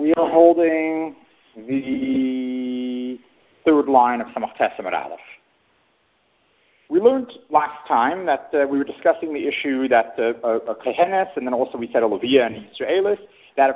we are holding the third line of Samach Tesem Aleph. We learned last time that we were discussing the issue that a Kohenes, and then also we said a Levia and Yisraelis, that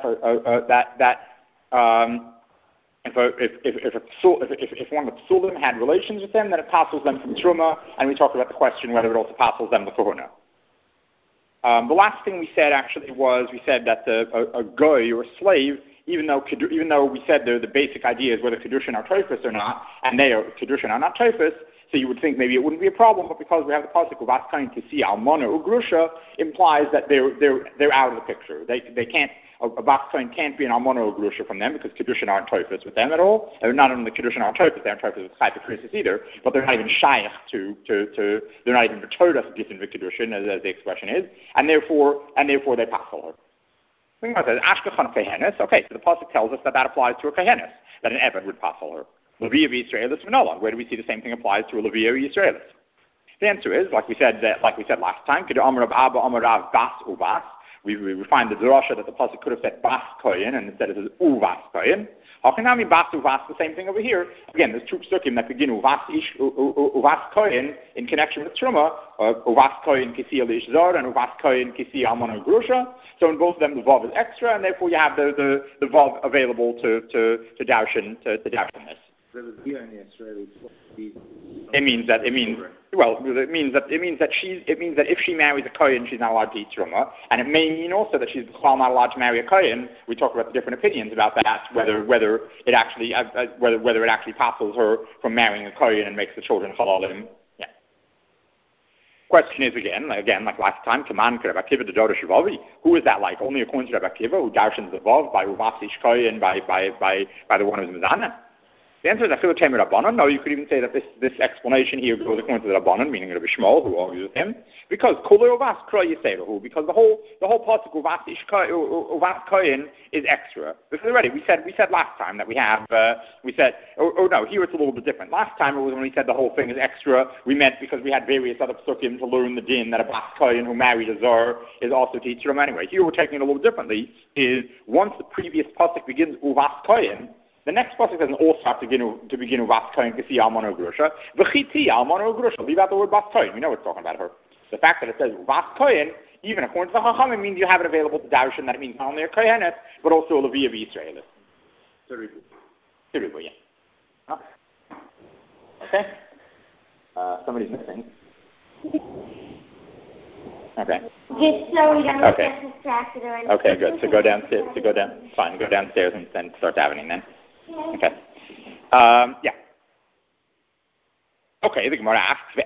if one of the Psulim had relations with them, then it passes them from Truma, and we talked about the question whether it also passes them the Kohuna. The last thing we said actually was we said that a goy or a slave, even though we said the basic idea is whether Kedushin are Teufus or not, and they are Kedushin are not Teufus, so you would think maybe it wouldn't be a problem, but because we have the pasuk of Vaskain Kisi Almona or Grusha, implies that they're out of the picture. They can't. A Vaskain can't be an Almona or Grusha from them because Kedushin aren't Teufus with them at all. They're not only Kedushin aren't Teufus, they aren't Teufus with Chayta Krisis either, but they're not even Shaykh they're not even B'Torah Gittin V'Kedushin, as the expression is, and therefore they pass her. Okay, so the pasuk tells us that applies to a Kohenes, that an Eved would pass her. Levia Yisraelis V'Nola. Where do we see the same thing applies to a Levia Yisraelis? The answer is, like we said last time, Kedu Amar Rav Abba Amar Rav Bas Uvas. We find the drasha that the pasuk could have said Bas Koyin, and instead it says Uvas Koyin. Hachinami Bas Uvas, the same thing over here. Again, there's two psukim that begin Uvas Koyin in connection with Truma, Uvas Koyin Kisi Elish Zor, and Uvas Koyin Kisi Almon Grusha. So in both of them, the vav is extra, and therefore you have the vav available to darshan this. It means that if she marries a kohen, she's not allowed to eat truma, and it may mean also that she's not allowed to marry a kohen. We talk about the different opinions about that, whether it actually passes her from marrying a kohen and makes the children halalim. Yeah. Question is again like last time, Kaman Rabbi Akiva the daughter Shavavi. Who is that like? Only according to Rabbi Akiva, who darshans the vav by Uvasish kohen by the one who's mizana. The answer is Afilu Temer Rabbanon. No, you could even say that this explanation here goes according to the Rabbanon, meaning Rabbi Shmuel, who argues with him, because Kulei Uvas Kroy Yiserahu, because the whole pasuk Uvas Koyin is extra. Because already we said last time that here it's a little bit different. Last time it was when we said the whole thing is extra, we meant because we had various other psukim to learn the din that a Bas Koyin who married a Zor is also to eat Truma anyway. Here we're taking it a little differently. Is once the previous pasuk begins Uvas Koyin, the next pasuk doesn't also have to begin with Bas Koyin Kisi Almon or Grusha. V'chiti Almon or Grusha. Leave out the word Bas Koyin. We know it's talking about her. The fact that it says Bas Koyin, even according to the Chachamim, means you have it available to darshan. That means not only a Kohenet, but also a Levia Yisraelis. Terrible, yeah. Okay. Somebody's missing. Okay. Just so we don't get distracted or anything. Okay, good. So go downstairs. Go downstairs and start davening then. Okay. Yeah. Okay, the Gemara asks,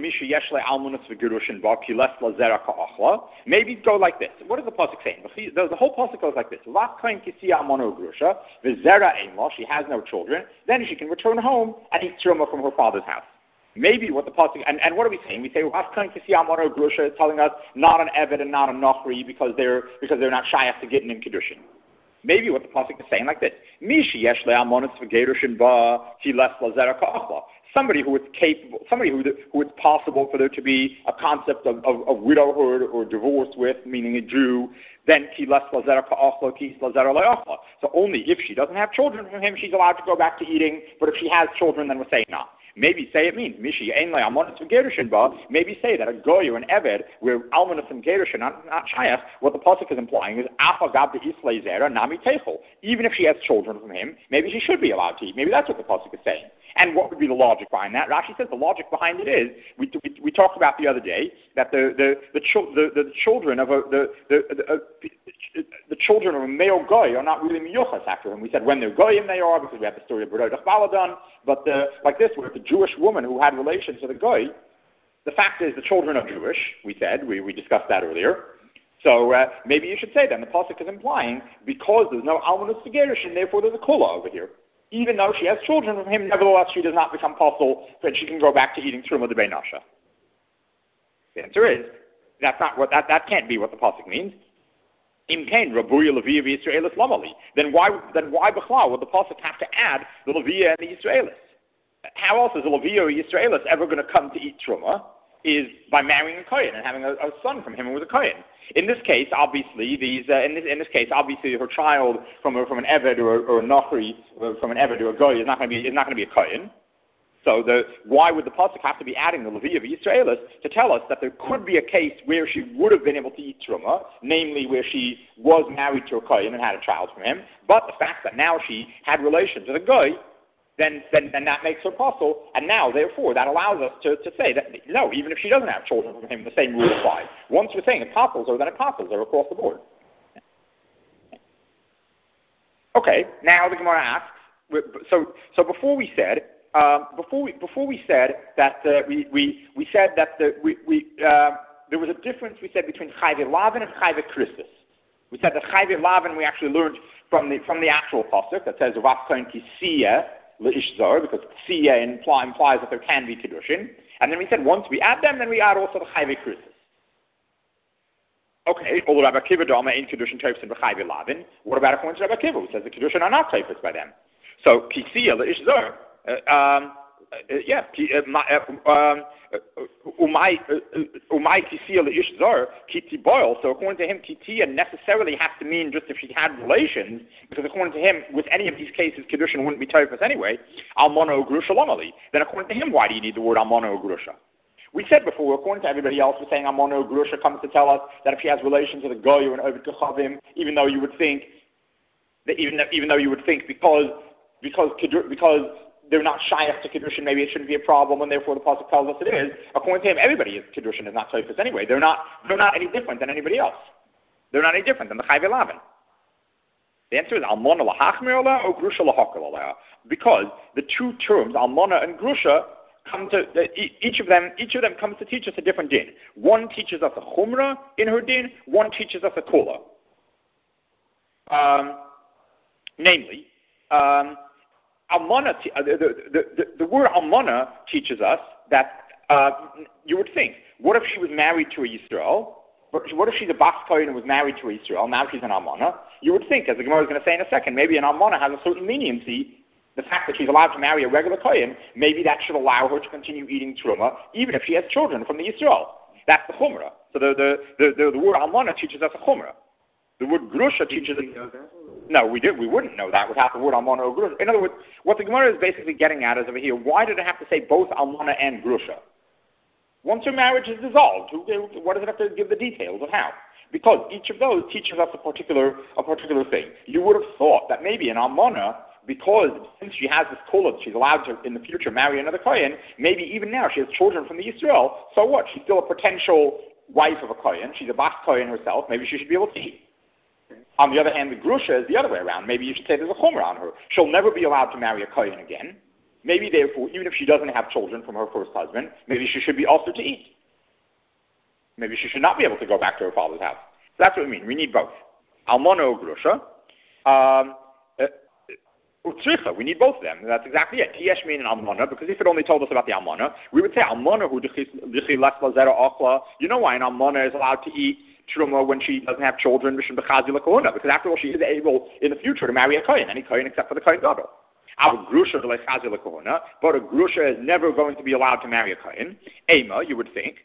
maybe go like this. What is the pasuk saying? The whole pasuk goes like this. She has no children. Then she can return home and eat truma from her father's house. Maybe what the pasuk and what are we saying? We say Grusha is telling us not an Eved and not a Nochri because they're not Shayach to Gittin and Kedushin. Maybe what the pasuk is saying like this: somebody who is capable, somebody who it's possible for there to be a concept of widowhood or divorce with, meaning a Jew. Then so only if she doesn't have children from him, she's allowed to go back to eating. But if she has children, then we're saying no. Maybe say it means maybe say that a goy or an eved where almonas and gerushin not shayach. What the pasuk is implying is nami techel. Even if she has children from him, maybe she should be allowed to eat. Maybe that's what the pasuk is saying. And what would be the logic behind that? Rashi says the logic behind it is we talked about the other day that the children of the children of a male goy are not really miyuchas after him. We said when they're goyim they are because we have the story of Brodach Baladan. But like this, where the Jewish woman who had relations with a goy, the fact is the children are Jewish. We said we discussed that earlier. So maybe you should say then the pasuk is implying because there's no almanus gerush and therefore there's a kula over here. Even though she has children from him, nevertheless she does not become apostle, and she can go back to eating truma de beinasha. The answer is that's not what that can't be what the pasuk means. Then why b'chlal would the pasuk have to add the Leviah and the Yisraelis? How else is the Leviah or Yisraelis ever going to come to eat truma? is by marrying a kohen and having a son from him who was a kohen. In this case, obviously, in this case, obviously, her child from an eved or a nochri, from an eved or a goy is not going to be a kohen. So why would the pasuk have to be adding the Levi of Yisraelis to tell us that there could be a case where she would have been able to eat truma, namely where she was married to a kohen and had a child from him, but the fact that now she had relations with a goy, then that makes her apostle, and now, therefore, that allows us to say that, no, even if she doesn't have children from him, the same rule applies. Once we're saying apostles are, then apostles are across the board. Okay, now the Gemara asks, so before we said that we said that there was a difference, we said, between Chayve Lavin and Chayve Christus. We said that Chayve Lavin we actually learned from the actual pasuk that says Vas Kohen Kisiya Leish Zor, because Kisiya implies that there can be Kiddushin. And then we said once we add them, then we add also the Chayve Christus. Okay, Ol Rabbi Akiva Dama in Kiddushin Teufs and Chayve Lavin. What about according to Rabbi Akiva, who says the Kiddushin are not Teufs by them? So Kisiya Leish Zor. Umay Kisiya Leish Zor Kiti Boil. So according to him, Kitiya necessarily has to mean just if she had relations, because according to him, with any of these cases, Kiddushin wouldn't be Teufus anyway. Almona or Grusha Lomali. Then according to him, why do you need the word Almona or Grusha? We said before, according to everybody else, we're saying Almona or Grusha comes to tell us that if she has relations with a Goy or an Ovid Kechavim, even though you would think because they're not shayach to Kiddushin, maybe it shouldn't be a problem, and therefore the pasuk tells us it is. According to him, everybody is Kiddushin is not Teufus anyway. They're not any different than anybody else. They're not any different than the Chayve Lavin. The answer is Almona lahachmir ola or Grusha lahakal ola, because the two terms Almona and Grusha each of them comes to teach us a different din. One teaches us a chumrah in her din. One teaches us a kula. Namely, Almana, the word Almana teaches us that you would think, what if she was married to a Yisrael? What if she's a Bas Kohen and was married to a Yisrael? Now she's an Almana. You would think, as the Gemara is going to say in a second, maybe an Almana has a certain leniency. The fact that she's allowed to marry a regular Kohen, maybe that should allow her to continue eating Truma, even if she has children from the Yisrael. That's the Chumrah. So the word Almana teaches us a Chumrah. The word Grusha teaches us... No, we wouldn't know that without the word Almana or Grusha. In other words, what the Gemara is basically getting at is over here, why did it have to say both Almana and Grusha? Once her marriage is dissolved, what does it have to give the details of how? Because each of those teaches us a particular thing. You would have thought that maybe an Almana, because since she has this kula that she's allowed to in the future marry another Kohen, maybe even now she has children from the Yisrael, so what? She's still a potential wife of a Kohen. She's a Bas Kohen herself. Maybe she should be able to eat. On the other hand, the Grusha is the other way around. Maybe you should say there's a chumrah on her. She'll never be allowed to marry a Kohen again. Maybe, therefore, even if she doesn't have children from her first husband, maybe she should be also to eat. Maybe she should not be able to go back to her father's house. So that's what we mean. We need both. Almana or Grusha. Utricha, we need both of them. That's exactly it. Yesh mean and Almana, because if it only told us about the Almana, we would say Almana who dichi las lazera achla. You know why an Almana is allowed to eat Truma when she doesn't have children, because after all, she is able in the future to marry a Kohen, any Kohen except for the Kohen Gadol. Our Grusha but a Grusha is never going to be allowed to marry a Kohen. Ema, you would think,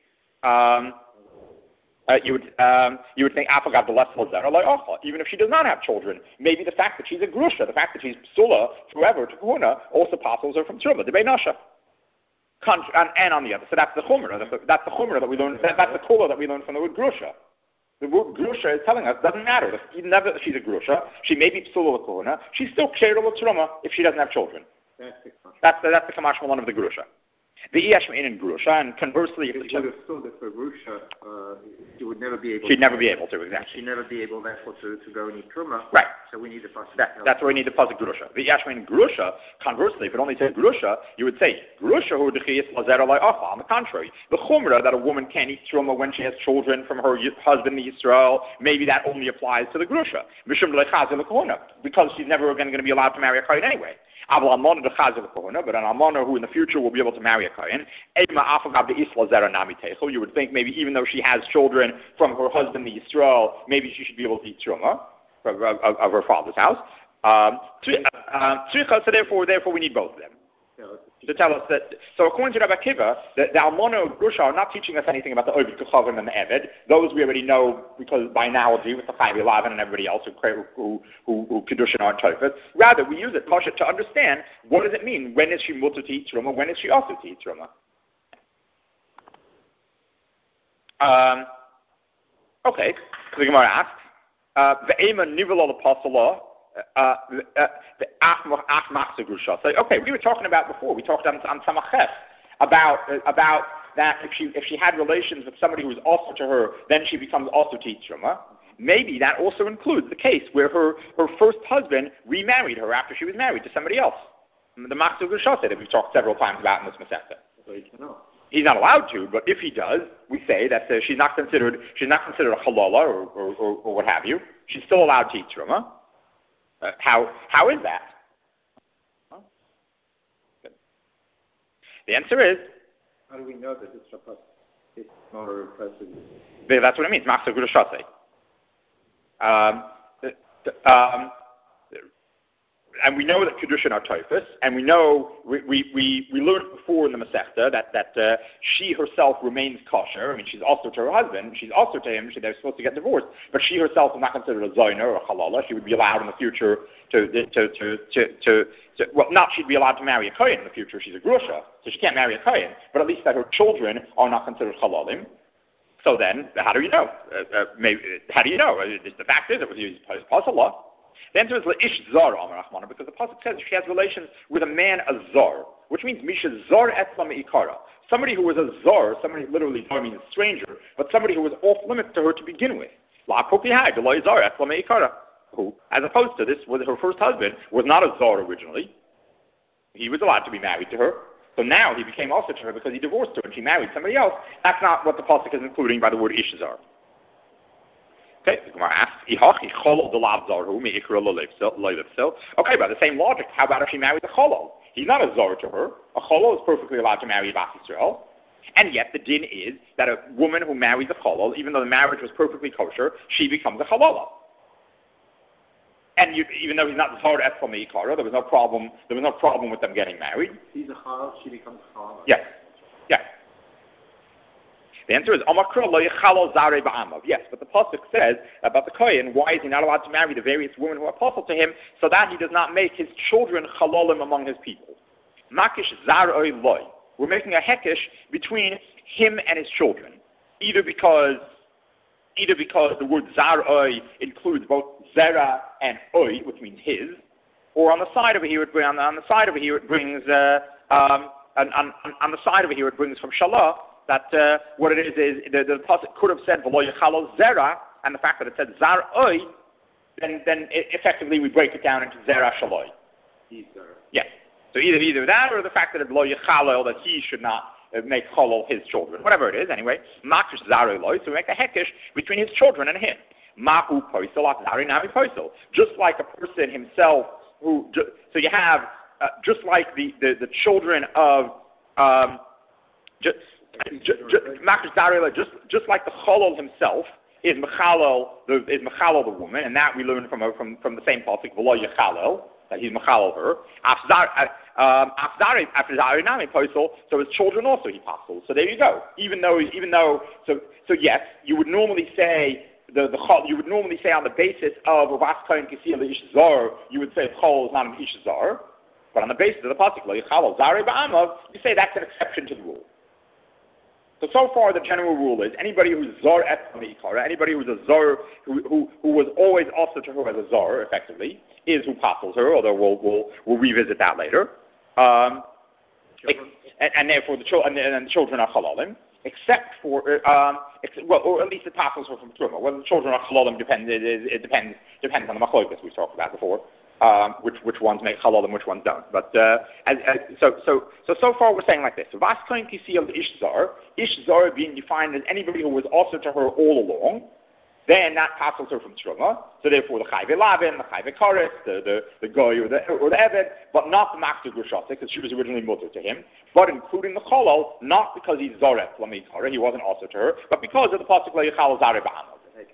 even if she does not have children, maybe the fact that she's a Grusha, the fact that she's Psula forever to Kohuna, also passes her from Truma, the Beinasha. And on the other, so that's the Chumrah. That's the Chumrah that we learned. That's the Kula that we learned from the word Grusha. The word Grusha is telling us it doesn't matter. Even if she's a Grusha, she may be Psula Kohuna. She's still Ksheira L'Truma if she doesn't have children. That's the Kamash one of the Grusha. The Iyashmin in Grusha, and conversely, if it would have thought that for Grusha, she would never be able. She'd never be able to, exactly. She'd never be able, therefore, to go and eat Truma. Right. So we need the pasuk. That's where we need the pasuk Grusha. The Iyashmin in Grusha, conversely, if it only said Grusha, you would say Grusha hu dechiyas lazera la'acha. On the contrary, the Chumrah that a woman can't eat Truma when she has children from her husband Yisrael, maybe that only applies to the Grusha. Because she's never going to be allowed to marry a Kohen anyway. But an Almana who in the future will be able to marry a Kohen, you would think maybe even though she has children from her husband the Yisrael, maybe she should be able to eat Truma of her father's house. So therefore we need both of them. to tell us that, so according to Rabbi Akiva, the Almona and Grusha are not teaching us anything about the Ovid Kechavim and the Eved. Those we already know because by analogy with the Chayv Elavan and everybody else who Kedushin are Tofet. Rather, we use it to understand what does it mean. When is she mutter to eat truma? When is she also to eat truma? Okay, so the Gemara asks, Ve'ema nivel al-apostala. Okay, we were talking about before. We talked on Samachef about that if she had relations with somebody who was also to her, then she becomes also to Truma. Maybe that also includes the case where her first husband remarried her after she was married to somebody else. The Machzor Gushasa that we've talked several times about in this Masechta. So he cannot. He's not allowed to, but if he does, we say that she's not considered a halala or what have you. She's still allowed to eat Truma. How is that? Huh? The answer is. How do we know that it's not a person? That's what it means. Machzor Gushasa. And we know that Kedushin are Tofus, and we know we learned before in the Masechta that she herself remains kosher. I mean, she's also to her husband, she's also to him. They're supposed to get divorced, but she herself is not considered a zoiner or a halala. She would be allowed in the future she'd be allowed to marry a kohen in the future. She's a grusha, so she can't marry a kohen. But at least that her children are not considered halalim. So then, how do you know? How do you know? The fact is, it was used as pasala. The answer is La'ish Zar Amar Achmana, because the pasuk says she has relations with a man, a Zar, which means Misha Zar Etzla Me'ikara. Somebody who was a Zar, somebody literally Zar means stranger, but somebody who was off limits to her to begin with. La Popihai, Deloy Zar Etzla Me'ikara. Who, as opposed to this, was her first husband, was not a Zar originally. He was allowed to be married to her. So now he became also to her because he divorced her and she married somebody else. That's not what the pasuk is including by the word Ishazar. Okay, the Gemara asks, okay, by the same logic, how about if she marries a cholol? He's not a zar to her. A cholol is perfectly allowed to marry a Bas Yisrael. And yet the din is that a woman who marries a cholol, even though the marriage was perfectly kosher, she becomes a cholala. And even though he's not zar etzla me'ikara, there was no problem with them getting married. He's a cholol, she becomes a cholala. Yes. Yes. The answer is yes, but the pasuk says about the kohen, why is he not allowed to marry the various women who are apostle to him, so that he does not make his children chalolim among his people. Makish zaroi loy. We're making a hekesh between him and his children, either because the word zaroi includes both zera and oi, which means his, or on the side over here it brings from shalah. That what it is the pasuk could have said v'lo yechalo zera, and the fact that it said zar oi, then effectively we break it down into zera shaloi. Yes. So either that or the fact that it v'lo yechalo, that he should not make cholol his children, whatever it is. Anyway, makish zar loi, so we make a hekesh between his children and him. Mahu poisel zari nami poisel, just like a person himself who. So you have just like the children of. Just like the cholol himself is mechalel the woman, and that we learn from the same pasuk v'lo yechalel, that he's mechalel her. So his children also he passes. So there you go. Even though yes, you would normally say you would normally say on the basis of Uvas Kohen Kisiyah Ish Zar, you would say Chol is not an Ish Zar, but on the basis of the pasuk v'lo yechalel zari ba'amav, you say that's an exception to the rule. So far, the general rule is anybody who's zar etzla me'ikara, anybody who's a zar who was always also to her as a zar, effectively, is who passes her. Although we'll revisit that later. And therefore the children are halalim, except for or at least it passes her from truma. Whether the children are halalim depends on the machlokas we've talked about before. Which ones make halal and which ones don't. But so far we're saying like this. Vas kohen kisiyah ish zar being defined as anybody who was also to her all along, then that passes her from truma. So therefore the chayve lavin, the chayve kares, the goy or the eved, but not the machzor gushasa because she was originally mutter to him, but including the cholol, not because he's zaret lamikara, he wasn't also to her, but because of the pasuk la yichal zare ba'amod.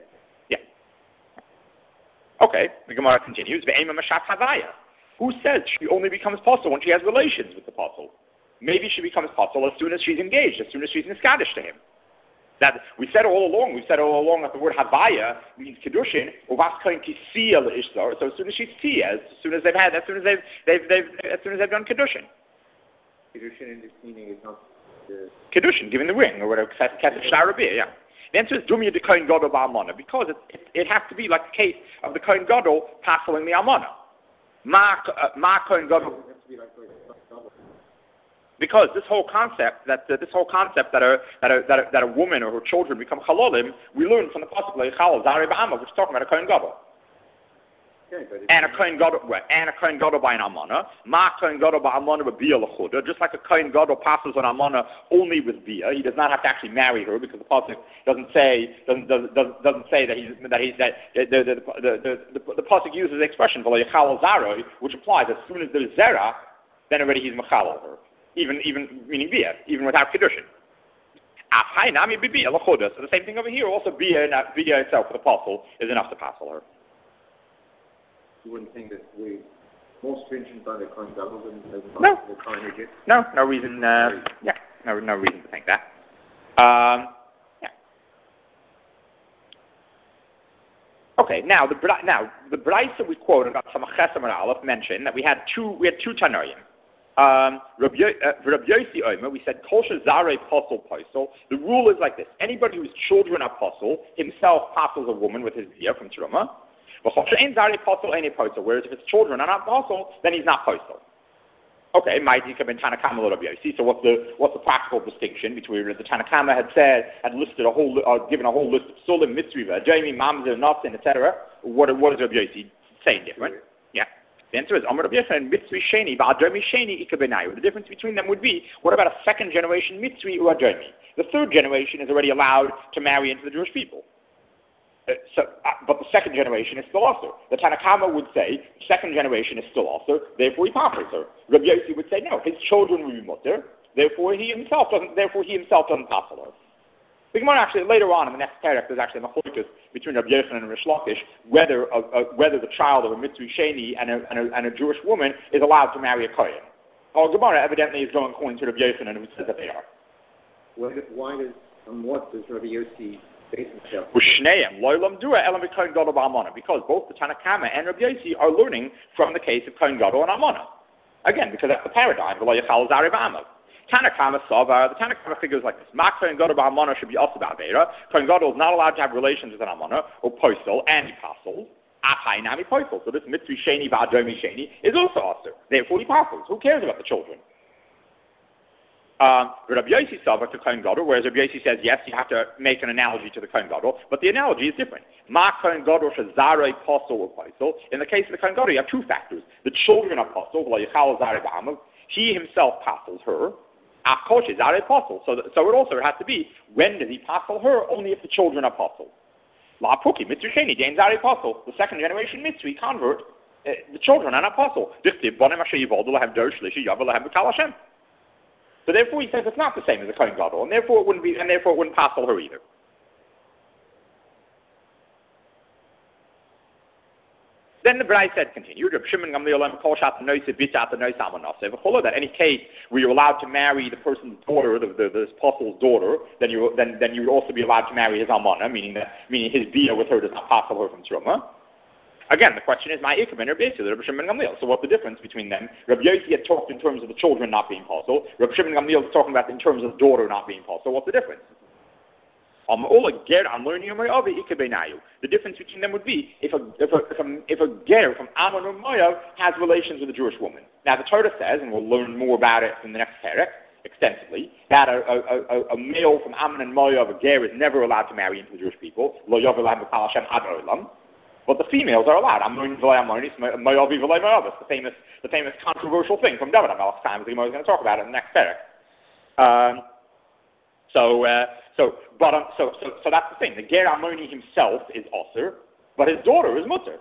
Okay, the Gemara continues. Who says she only becomes possible when she has relations with the apostle? maybe she becomes possible as soon as she's engaged, as soon as she's niskadish to him. That we said all along that the word havaya means kedushin, or vaskain kisiya leishzar. So as soon as she's tiyas, as soon as they've done kedushin. Kedushin in this meaning is not the kedushin, giving the ring or whatever. Yeah. The answer is dumya de kohen gadol ba'almana, because it has to be like the case of the kohen gadol passing the almana. Ma kohen gadol. Because this whole concept that a woman or her children become halalim, we learn from the pasuk like Chalal Zari Ba'ama, which is talking about a kohen gadol. And a kohen gadol by an almana. Ma kohen gadol ba'almana b'bia l'chuda. Just like a kohen gadol passes on almana only with bia, he does not have to actually marry her, because the pasuk doesn't say that the pasuk uses the expression v'lo yachal zaroi, which implies as soon as there's zera, then already he's machal her. Even meaning bia, even without kedushin. So the same thing over here. Also, bia itself for the apostle is enough to passel her. You wouldn't think that we're more stringent by the Kohen Gadol than the Kohen Egypt? No reason. No reason to think that. Okay. Now the Braisa we quoted about Samachesam and Aleph mentioned that we had two Tanoim. Rabbi Yossi Omer, we said kosher zare posel posel. The rule is like this: anybody whose children are posel himself posels a woman with his bia from truma. Whereas if his children are not posel, then he's not posel. Okay, ma'idika ben Tanakama Rabbi Yossi. So what's the practical distinction between the Tanakama had listed given a whole list of solim mitzriva, Jamie, mamzer, notzin, etc. What does Rabbi Yossi say different? Yeah. The answer is Amar Rabbi Yochanan and Mitzri Sheni, Ba'adomi Sheni Ikabenayu. The difference between them would be, what about a second generation Mitzri or Adomi? The third generation is already allowed to marry into the Jewish people. But the second generation is still also. The Tanakama would say, second generation is still also, therefore he passes her. Rabbi Yossi would say, no, his children will be mutter, therefore he himself doesn't passel her. The Gemara actually, later on in the next parak, there's actually a machlokes between Rabbi Yochanan and Rish Lakish whether the child of a Mitzri Sheni and a Jewish woman is allowed to marry a Kohen. Well, Gemara evidently is going according to Rabbi Yochanan, who says that they are. Why does Rabbi Yossi base himself? Because both the Tanakama and Rabbi Yossi are learning from the case of Kohen Gadol and Almana. Again, because that's the paradigm. Tanakama Savar, the Tanakama figures like this. Ma Kohen Gadol ba'almana should be also about Beira. Kohen Gadol is not allowed to have relations with an almana, or posel, and he passels. Atai nami posel. So this Mitzri Sheni ba'adomi Sheni is also also. Therefore he passels. Who cares about the children? Rabbi Yossi Savar to Kohen Gadol, whereas Rabbi Yossi says, yes, you have to make an analogy to the Kohen Gadol, but the analogy is different. Ma Kohen Gadol shazarei posel or posel. In the case of the Kohen Gadol, you have two factors. The children are posel, he himself passels her. So it also has to be, when does he passel her? Only if the children are passel. La Puki, Mitzri Sheni, James Ari passel. The second generation Mitzri convert, the children are not passel. So therefore he says it's not the same as a Kohen Gadol, and therefore it wouldn't passel her either. Then the Brai said, continued, that any case where you're allowed to marry the person's daughter, the apostle's daughter, then you would also be allowed to marry his almana, meaning his bia with her does not passel her from truma. Again, the question is, my ikam and Rabbi Shimon Gamliel. So what's the difference between them? Rabbi Yossi had talked in terms of the children not being passel. Rabbi Shimon Gamliel is talking about in terms of the daughter not being passel. What's the difference? The difference between them would be if a ger from Ammon or Moav has relations with a Jewish woman. Now the Torah says, and we'll learn more about it in the next parak extensively, that a male from Ammon and Moav, a ger, is never allowed to marry into the Jewish people. But the females are allowed. The famous controversial thing from David HaMelech's time. The Gemara is going to talk about it in the next parak. So that's the thing. The Ger Ammoni himself is Osir, but his daughter is Mutter.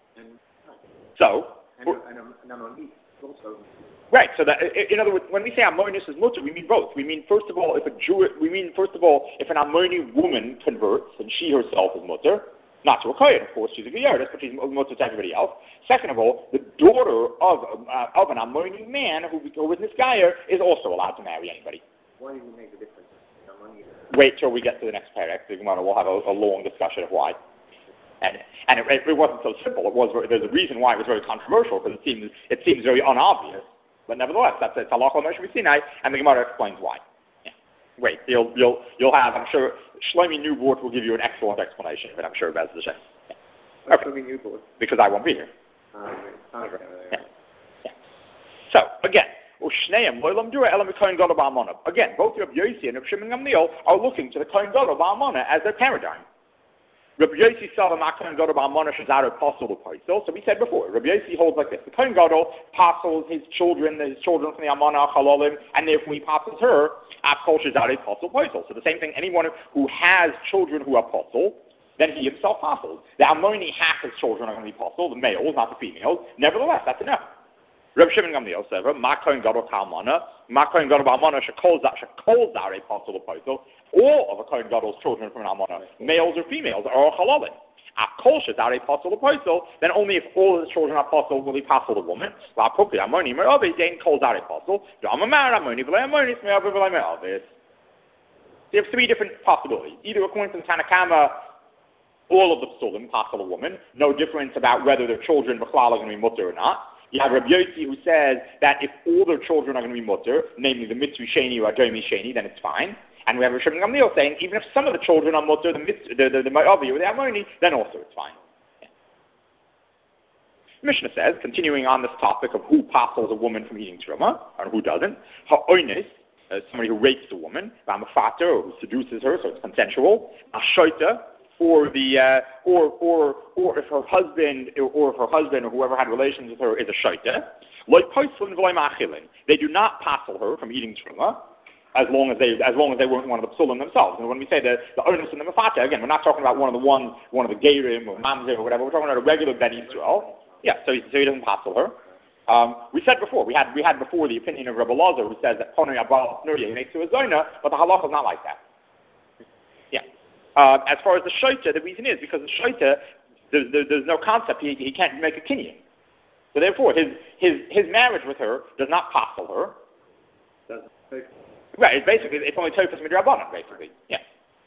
Right. So that, in other words, when we say Ammonis is Mutter, we mean both. We mean first of all, if an Ammoni woman converts and she herself is Mutter, Not to a kohen, of course, she's a Geyeris, but she's mutter to everybody else. Second of all, the daughter of an Ammoni man who was this Geyer is also allowed to marry anybody. Why do you make the difference? Wait till we get to the next paragraph. We'll have a long discussion of why. And it wasn't so simple. There's a reason why it was very controversial, because it seems very unobvious. But nevertheless, that's Halacha Moshe Sinai, and the Gemara explains why. Yeah. Wait, you'll have, I'm sure, Shlomi Newbort will give you an excellent explanation, but I'm sure Bez the same. Yeah. Okay. Shlomi Newbort? Because I won't be here. Yeah. So, again, again, both Rabbi Yossi and Rabbi Shimon Gamliel are looking to the Kohen Gadol Ba'amona as their paradigm. Rabbi Yossi saw the Kohen Gadol Ba'amona Shazar apostle of Paisel. So we said before, Rabbi Yossi holds like this: the Kohen Gadol apostles his children from the Amana Chalolim, and therefore he apostles her Akol Shazar apostle Paisel. So the same thing, anyone who has children who are apostle, then he himself apostles. The Ammoni half his children are going to be apostle, the males, not the females. Nevertheless, that's enough. Reb Shimon Gamliel said, "Ma Kohen Gadol Talmana, Ma Kohen Gadol Ba'amona shekol zare apostle apostle." All of a Kohen Gadol's children from an Almana, males or females, are Chalalim. Akol shezare apostle apostle. Then only if all of his children are apostle will he apostle the woman. La Puki Ammoni Meravi Zain Kol Zare apostle. Damamar Ammoni V'lei Ammoni Sme'avi V'lei Meravis. You have three different possibilities. Either according to the Tanakama, all of the psulim apostle a woman. No difference about whether their children b'chlal are going to be mutter or not. You have Rabbi Yossi who says that if all their children are going to be mutter, namely the mitzvah sheni or adomi sheni, then it's fine. And we have Rabbi Shimon Gamliel saying even if some of the children are mutter, the ma'avi or the amoni, then also it's fine. Yeah. Mishnah says, continuing on this topic of who apostles a woman from eating truma and who doesn't, ha'onis, somebody who rapes a woman, ba'mafater, or who seduces her, so it's consensual, ashoita, or if her husband or whoever had relations with her is a shaita, they do not passel her from eating truma as long as they weren't one of the psulim themselves. And when we say the onus and the mafata, again, we're not talking about one of the geirim or mamzer or whatever. We're talking about a regular ben Yisrael. Yeah, so he doesn't passel her. We said before we had before the opinion of Rabbi Lazar who says that ponei abal nuriya makes her a zona, but the halacha is not like that. As far as the shaita, the reason is because the shaita, there's no concept. He can't make a kinyan. So therefore, his marriage with her does not passel her. Right. It's only tofus midrabanan, basically. Yeah.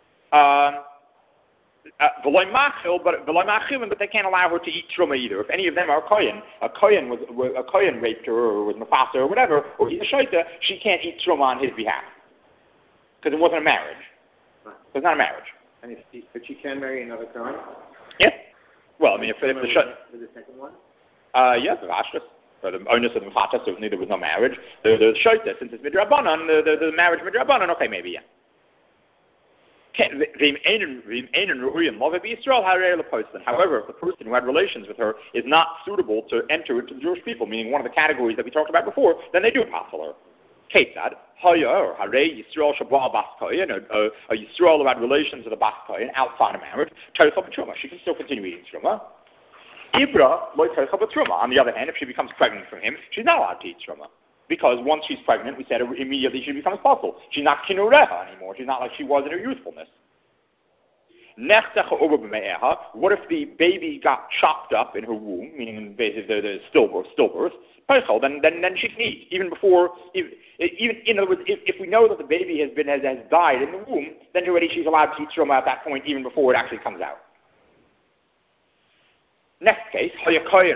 But they can't allow her to eat truma either. If any of them are a kohen raped her or was mafasa or whatever, or he's a shaita, she can't eat truma on his behalf because it wasn't a marriage. So it's not a marriage. But she can marry another Kohen? Yeah. Well, I mean, if the second one? Yes, the Ashrus. The onus of the Mefata, certainly there was no marriage. The Shaita, since it's Midrabanan, the marriage Midrabanan, okay, maybe, yeah. However, if the person who had relations with her is not suitable to enter into the Jewish people, meaning one of the categories that we talked about before, then they do passel her. Ketzad, Haya or Hare Yisrael Shabbat Bas Kohen, a Yisrael who had relations with a Bas Kohen outside of marriage, Toicha B'Truma. She can still continue eating Truma. Ibra, Lo Toicha B'Truma. On the other hand, if she becomes pregnant from him, she's not allowed to eat Truma. Because once she's pregnant, we said immediately she becomes apostle. She's not Kinureha anymore. She's not like she was in her youthfulness. What if the baby got chopped up in her womb, meaning basically the stillbirth? Then she can eat even before. Even in other words, if we know that the baby has died in the womb, then already she's allowed to eat truma at that point, even before it actually comes out. Next case, conversely,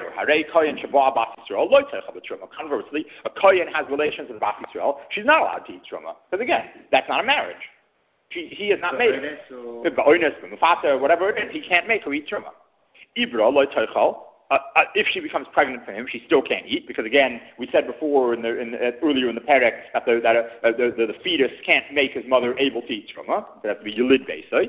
a kohen has relations with Bas Yisrael. She's not allowed to eat truma because again, that's not a marriage. He is not made. Whatever it is, he can't make her eat truma. Ibra lo toichal. If she becomes pregnant for him, she still can't eat because again, we said before earlier in the perek that the fetus can't make his mother able to eat truma. It has to be yilid basically.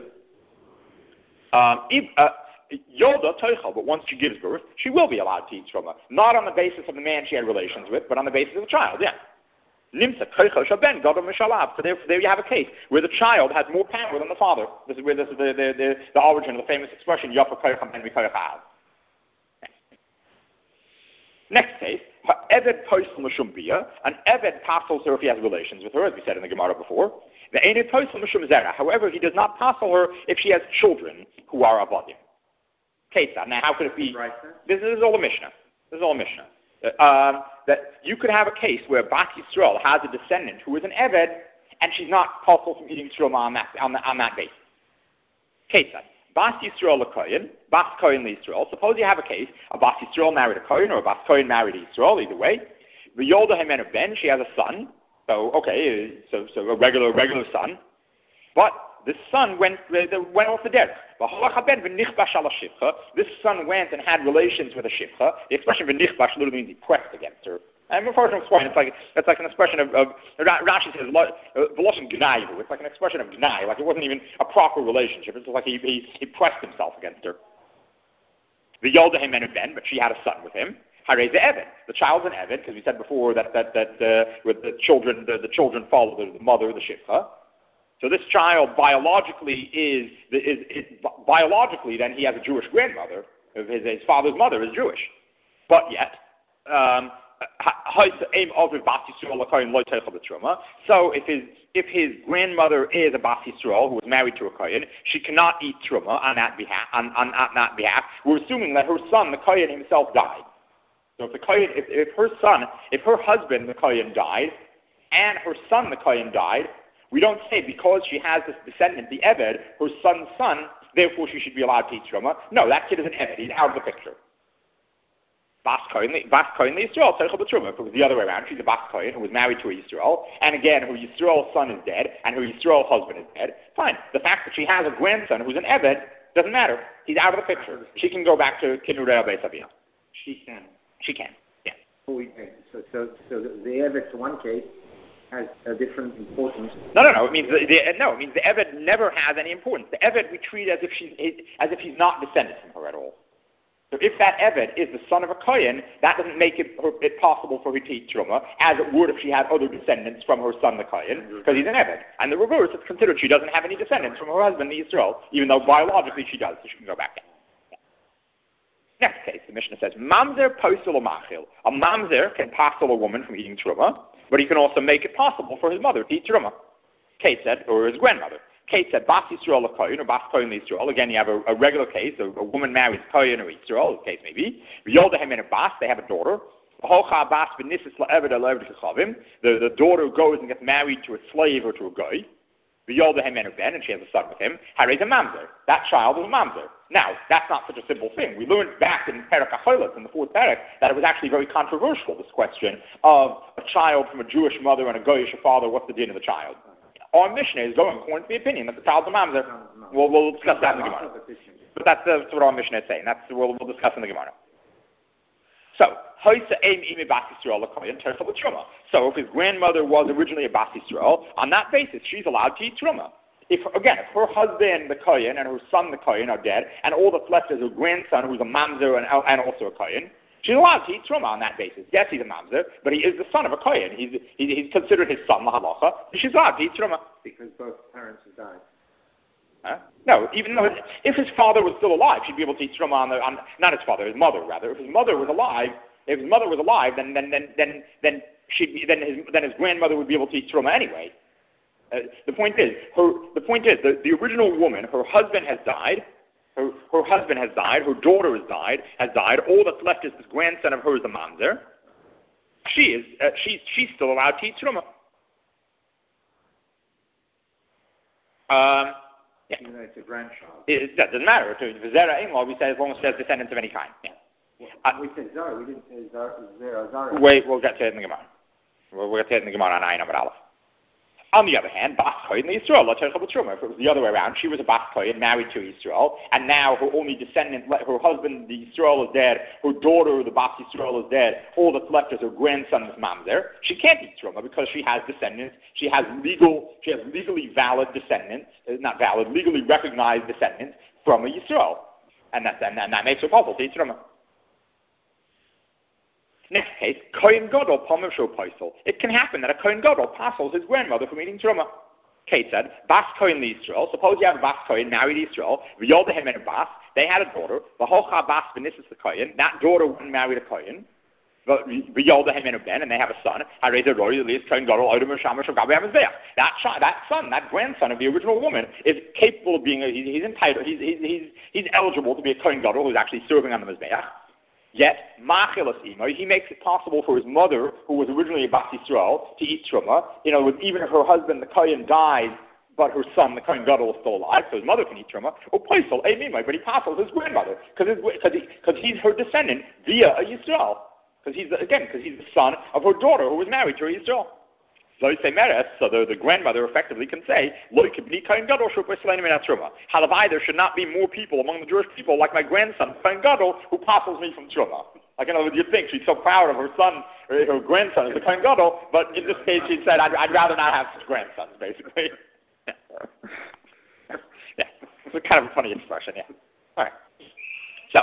Yoda toichal, but once she gives birth, she will be allowed to eat truma. Not on the basis of the man she had relations with, but on the basis of the child. Yeah. Nimsa toichal shaben gadol mishalav. So there you have a case where the child has more power than the father. This is the origin of the famous expression Yafa koicham ben mikoichav. Next case, Eved posel mishum bia. An Eved passels her if he has relations with her, as we said in the Gemara before. The Ened posel mishum zera. However, he does not passel her if she has children who are avadim. Ketzad. Now, how could it be? Right. This is all a Mishnah. That you could have a case where Bat Yisrael has a descendant who is an Eved, and she's not possible from eating Truma on that basis. Ketzad. Bas Yisrael LeKoyin, Bas Koyin LeYisrael. Suppose you have a case, a Bas Yisrael married a Koyin, or a Bas Koyin married a Yisrael, either way. V'yolda Hemenu Ben, she has a son. So, okay, so a regular son. But this son went off the derech. This son went and had relations with a shivcha. The expression v'nichbash literally means he pressed against her. And before I explain, it's like an expression of Rashi says v'loshen gnai. It's like an expression of gnai. Like it wasn't even a proper relationship. It's just like he pressed himself against her. V'yolda hemenu ben, but she had a son with him. Harei Evan. The child's an Evan, because we said before that with the children follow the mother, the shivcha. So this child biologically then he has a Jewish grandmother. His father's mother is Jewish, but yet. So if his grandmother is a Bas Yisrael who was married to a Kohen, she cannot eat Truma on that behalf. We're assuming that her son, the Kohen himself, died. So if her husband, the Kohen, died, and her son, the Kohen, died, we don't say because she has this descendant, the Eved, her son's son, therefore she should be allowed to eat Truma. No, that kid is an Eved. He's out of the picture. Bas Kohen Yisrael, Tzarich B'Truma. If it was the other way around, she's a Bas Kohen who was married to a Yisrael, and again, her Yisrael son is dead, and her Yisrael husband is dead. Fine. The fact that she has a grandson who's an Eved doesn't matter. He's out of the picture. She can go back to Kinurei Beis Avia. She can. Yeah. So the Eved, in one case, has a different importance. No. It means the Eved never has any importance. The Eved we treat as if he's not descended from her at all. So if that Eved is the son of a Kohen, that doesn't make it possible for her to eat Truma, as it would if she had other descendants from her son, the Kohen, because he's an Eved. And the reverse, it's considered she doesn't have any descendants from her husband, the Yisrael, even though biologically she does, so she can go back down. Yeah. Next case, the Mishnah says, Mamzer posel machil. A Mamzer can posel a woman from eating Truma, but he can also make it possible for his mother to eat Truma. Kate said, or his grandmother. Kate said, Bas Yisrael a Kohen, or Bas Kohen Yisrael. Again, you have a regular case, a woman marries Kohen or Yisrael, the case may be. V'yoldahem in a Bas, they have a daughter. The daughter goes and gets married to a slave or to a guy. V'yoldahem in a Ben, and she has a son with him. Harei a Mamzer. That child is a Mamzer. Now, that's not such a simple thing. We learned back in Perek HaCholos, in the fourth Perek, that it was actually very controversial, this question of a child from a Jewish mother and a Goyish father, what's the din of the child? Our Mishnah is going according to the opinion that the child's a Mamzer. We'll discuss that in the Gemara. But that's what our Mishnah is saying. We'll discuss in the Gemara. So, so if his grandmother was originally a Bas Yisrael, on that basis, she's allowed to eat Truma. If her husband, the Kohen, and her son, the Kohen, are dead, and all that's left is her grandson, who's a Mamzer and also a Kohen, she's allowed to eat Truma on that basis. Yes, he's a Mamzer, but he is the son of a Kohen. He's considered his son, the Halacha. She's allowed to eat Truma. Because both parents have died. Huh? No, even though if his father was still alive, she'd be able to eat Truma on not his father, his mother rather. If his mother was alive, then his grandmother would be able to eat Truma anyway. The point is, the original woman, her husband has died. Her husband has died. Her daughter has died. All that's left is this grandson of hers, the Mamzer. She's still allowed to eat Truma. Yeah. Even though it's a grandchild. That doesn't matter. To Zera in-law, we say as long as she has descendants of any kind. Yeah. We said Zara. We didn't say Zara. Wait, we'll get to it in the Gemara. We'll get to it in the Gemara on Ayin Amud Aleph. On the other hand, Bas Kohen Yisrael, if it was the other way around, she was a Bas Kohen married to Yisrael, and now her only descendant, her husband, the Yisrael, is dead, her daughter, the Bas Yisrael, is dead, all that's left is her grandson, this Mamzer. She can't eat Truma because she has descendants, she has legally valid descendants, legally recognized descendants from a Yisrael. And that makes her possible to eat Truma. Next case, Kohen Gadol Pomer Sho Posel. It can happen that a Kohen Gadol passes his grandmother from eating Truma. Kate said, Bas Kohen Yisrael. Suppose you have a Bas Kohen married Yisrael. V'yoldahem and a Bas. They had a daughter. V'hocha Bas v'nisas the Kohen. That daughter went and married a Kohen. and they have a son. That son, that grandson of the original woman, is capable of being, he's entitled, he's eligible to be a Kohen Gadol who's actually serving on the Mizbeach. Yet, he makes it possible for his mother, who was originally a Bas Yisrael, to eat Truma. In other words, even if her husband, the Kohen, dies, but her son, the Kohen Gadol, is still alive, so his mother can eat Truma. But he passes his grandmother, because he's her descendant via a Yisrael. Because he's the son of her daughter who was married to a Yisrael. So the grandmother effectively can say, Halavai, there should not be more people among the Jewish people like my grandson, Kohen Gadol, who passes me from Truma. Like, in other words, you'd think she's so proud of her son, her grandson is the Kohen Gadol, but in this case she said, I'd rather not have such grandsons, basically. Yeah, it's a kind of a funny expression, yeah. All right. So.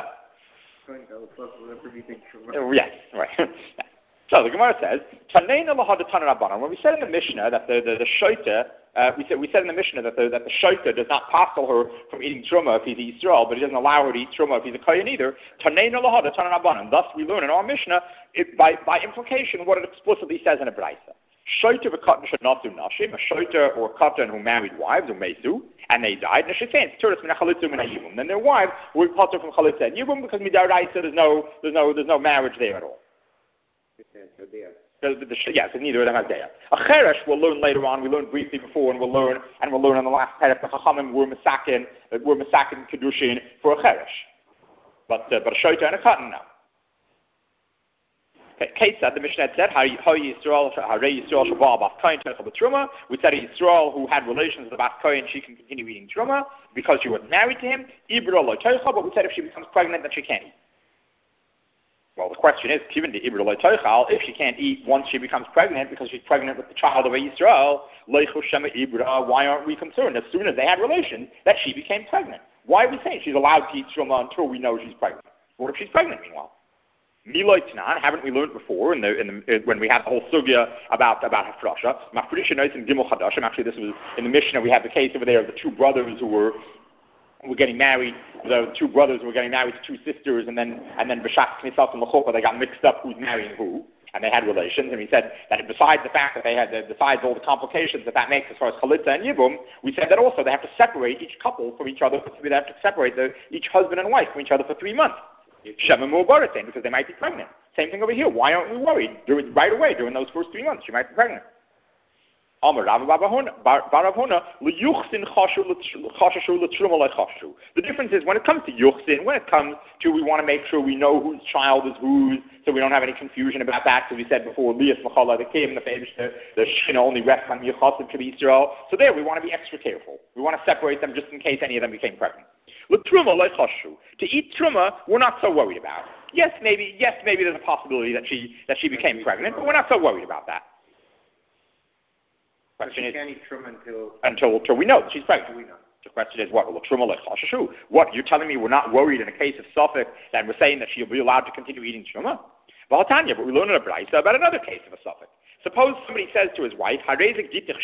Yes, right. So the Gemara says, when we said in the Mishnah that the Shoita, we said in the Mishnah that the Shoita does not passel her from eating Truma if he's Yisrael, but he doesn't allow her to eat Truma if he's a Kohen either. Thus we learn in our Mishnah, by implication, what it explicitly says in a Braisa. Shoita v'katan shenatu nashim, a shoita or a katan who married wives, or mesu, and they died. Then their wives were potter from chalitza and yibum because midaraisa there's no marriage there at all. Yes, neither of them has deya. A cheresh we'll learn later on. We learned briefly before, and we'll learn on the last parak. The chachamim were masakin kedushin for a cheresh, but a shoita and a katan now. Kate said, the Mishnah said, we said a Yisrael who had relations with the Bas Kohen, she can continue eating Truma because she was married to him. But we said if she becomes pregnant, then she can't eat. Well, the question is, if she can't eat once she becomes pregnant because she's pregnant with the child of a Yisrael, why aren't we concerned as soon as they had relations that she became pregnant? Why are we saying she's allowed to eat Truma until we know she's pregnant? What if she's pregnant meanwhile? Haven't we learned before when we had the whole sugya about Hafrasha? Actually, this was in the Mishnah. We have the case over there of the two brothers who were getting married. The two brothers were getting married to two sisters, and then B'Shas Knesset and L'Chopa, they got mixed up who's marrying who, and they had relations. And we said that besides the fact that besides all the complications that makes as far as Chalitza and Yibum, we said that also they have to separate each couple from each other. They have to separate each husband and wife from each other for 3 months. Because they might be pregnant. Same thing over here. Why aren't we worried? Right away, during those first 3 months, she might be pregnant. The difference is when it comes to yuchsin, when it comes to we want to make sure we know whose child is whose, so we don't have any confusion about that, because we said before, Lias Machala, the Kim, the Shin only rests on Yechasim to Yisrael. So there, we want to be extra careful. We want to separate them just in case any of them became pregnant. To eat truma, we're not so worried about. Yes, maybe there's a possibility that she became pregnant, but we're not so worried about that. Question is, can't eat truma until we know that she's pregnant. The question is, what you're telling me we're not worried in a case of Suffolk that we're saying that she'll be allowed to continue eating truma? But we learn in a Braisa about another case of a Suffolk. Suppose somebody says to his wife, here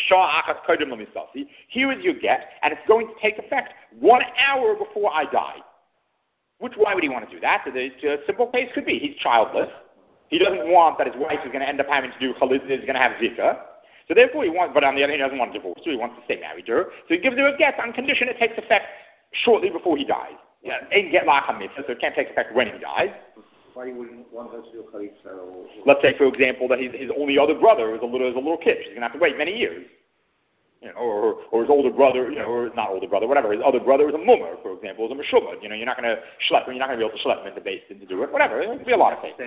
is your get, and it's going to take effect 1 hour before I die. Why would he want to do that? The simple case could be he's childless. He doesn't want that his wife is going to end up having to do chalitza, is going to have zika. So therefore but on the other hand, he doesn't want to divorce her. He wants to stay married to her. So he gives her a get on condition it takes effect shortly before he dies. Ain't get lachem mitzvah, so it can't take effect when he dies. Why wouldn't want her to do chalitza? Let's say, for example, that his only other brother is a little kid. She's going to have to wait many years. Or his older brother, or not older brother, whatever. His other brother is a mummer, for example, is a meshubad. You're not going to schlep him. You're not going to be able to schlep him into Beis Din to do it. Whatever. It could be a lot of things.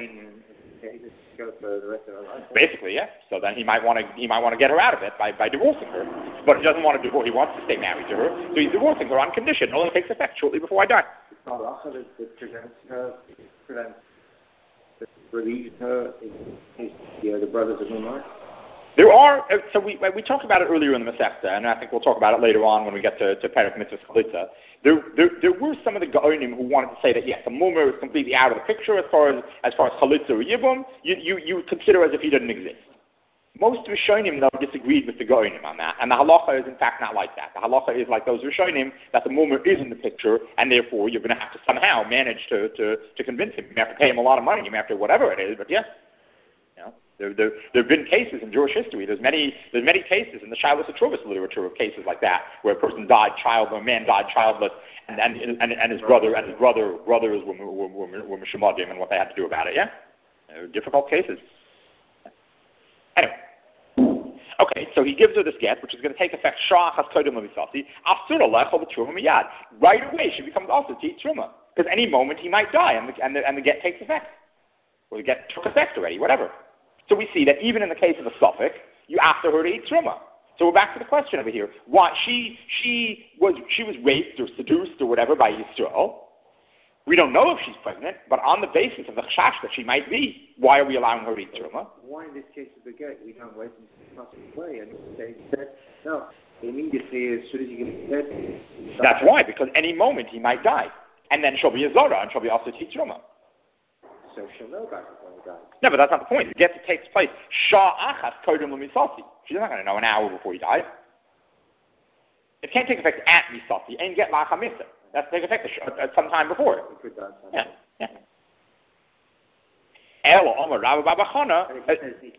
Basically, yeah. So then he might want to get her out of it by divorcing her. But he doesn't want to divorce. He wants to stay married to her. So he's divorcing her on condition. It only takes effect shortly before I die. It's not Rachel that prevents release her in the brothers of Mumar. There are, so we talked about it earlier in the Masechta, and I think we'll talk about it later on when we get to Perek Mitzvahs Chalitza. There were some of the Gaonim who wanted to say that yes, the Mumar is completely out of the picture as far as Chalitza or Yibum. You consider as if he doesn't exist. Most Rishonim, though, disagreed with the Goinim on that, and the halacha is in fact not like that. The halacha is like those Rishonim, that the mummer is in the picture, and therefore you're going to have to somehow manage to convince him. You have to pay him a lot of money, you have to whatever it is, but yes. There have been cases in Jewish history. There's many cases in the Shiloh Satruvus literature of cases like that, where a person died childless, a man died childless, and his brothers were mishumadim, and what they had to do about it. Yeah, difficult cases. Anyway, okay, so he gives her this get, which is going to take effect. Right away, she becomes also to eat truma, because any moment he might die, and the get takes effect, or the get took effect already, whatever. So we see that even in the case of a suffix, you ask her to eat truma. So we're back to the question over here. Why she was raped or seduced or whatever by Yisrael. We don't know if she's pregnant, but on the basis of the chashash that she might be, why are we allowing her to eat truma? Why in this case of the get we don't wait until he passes away and say no? Immediately as soon as he gets dead. That's why, because any moment he might die, and then she'll be a zora and she'll be also to eat truma. So she'll know about it when he dies. No, but that's not the point. The get takes place. Shah achas kodem l'misasi. She's not going to know an hour before he dies. It can't take effect at misasi and get lachamisa. That's take effect sometime before. Yeah. Elo Omer Rabbi Babachana. Then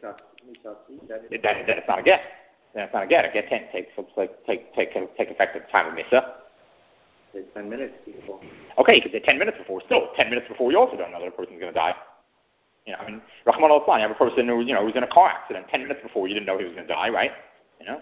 it's not a get. Then it's not a get. A get can't take effect at the time of misa. 10 minutes before. Okay, because they're 10 minutes before. Still, 10 minutes before, you also don't know that a person's going to die. You know, I mean, Rahman al-Islam, you have a person who, was in a car accident 10 minutes before, you didn't know he was going to die, right? Yeah.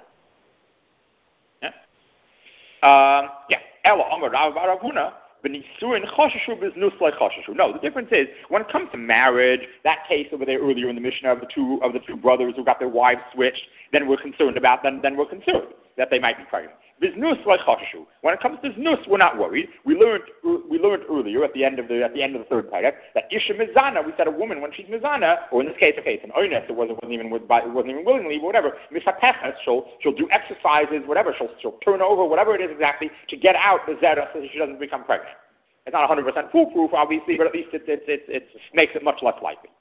Ella Amar Rav Baravuna, Benisuin Chashashu Biznus like Chashashu. No, the difference is when it comes to marriage, that case over there earlier in the Mishnah of the two brothers who got their wives switched, then we're concerned that they might be pregnant. Biznus like Chashashu. When it comes to znus, we're not worried. We learned earlier at the end of the third paragraph that Isha Mizana, we said a woman when she's Mizana, or in this case, okay, it's an oines, it wasn't even willingly, but whatever. Mishapeches, she'll do exercises, whatever. She'll turn over, whatever it is exactly, to get out the zera so that she doesn't become pregnant. It's not 100% foolproof, obviously, but at least it makes it much less likely.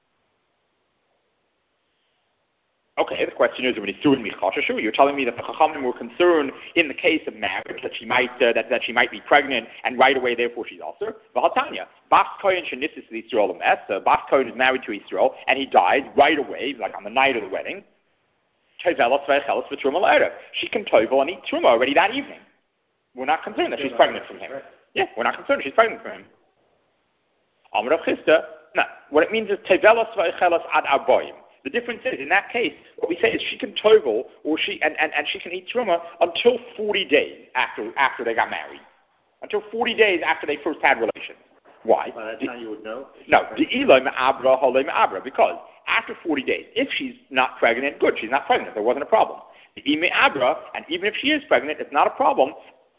Okay, the question is, you're telling me that the Chachamim were concerned in the case of marriage that she might be pregnant, and right away, therefore, she's also. V'hatanya, Bas Kohen shenissis Yisrael emes. Bas Kohen is married to Yisrael, and he died right away, like on the night of the wedding. She can tovel and eat truma already that evening. We're not concerned that she's pregnant from him. Yeah, we're not concerned she's pregnant from him. Amar Rav Chisda, no, what it means is tevelas v'echelas ad arboim. The difference is, in that case, what we say is she can tovel or she can eat truma until 40 days after they got married. Until 40 days after they first had relations. Why? Well, that's how you would know. No, because after 40 days, if she's not pregnant, good, she's not pregnant. There wasn't a problem. And even if she is pregnant, it's not a problem.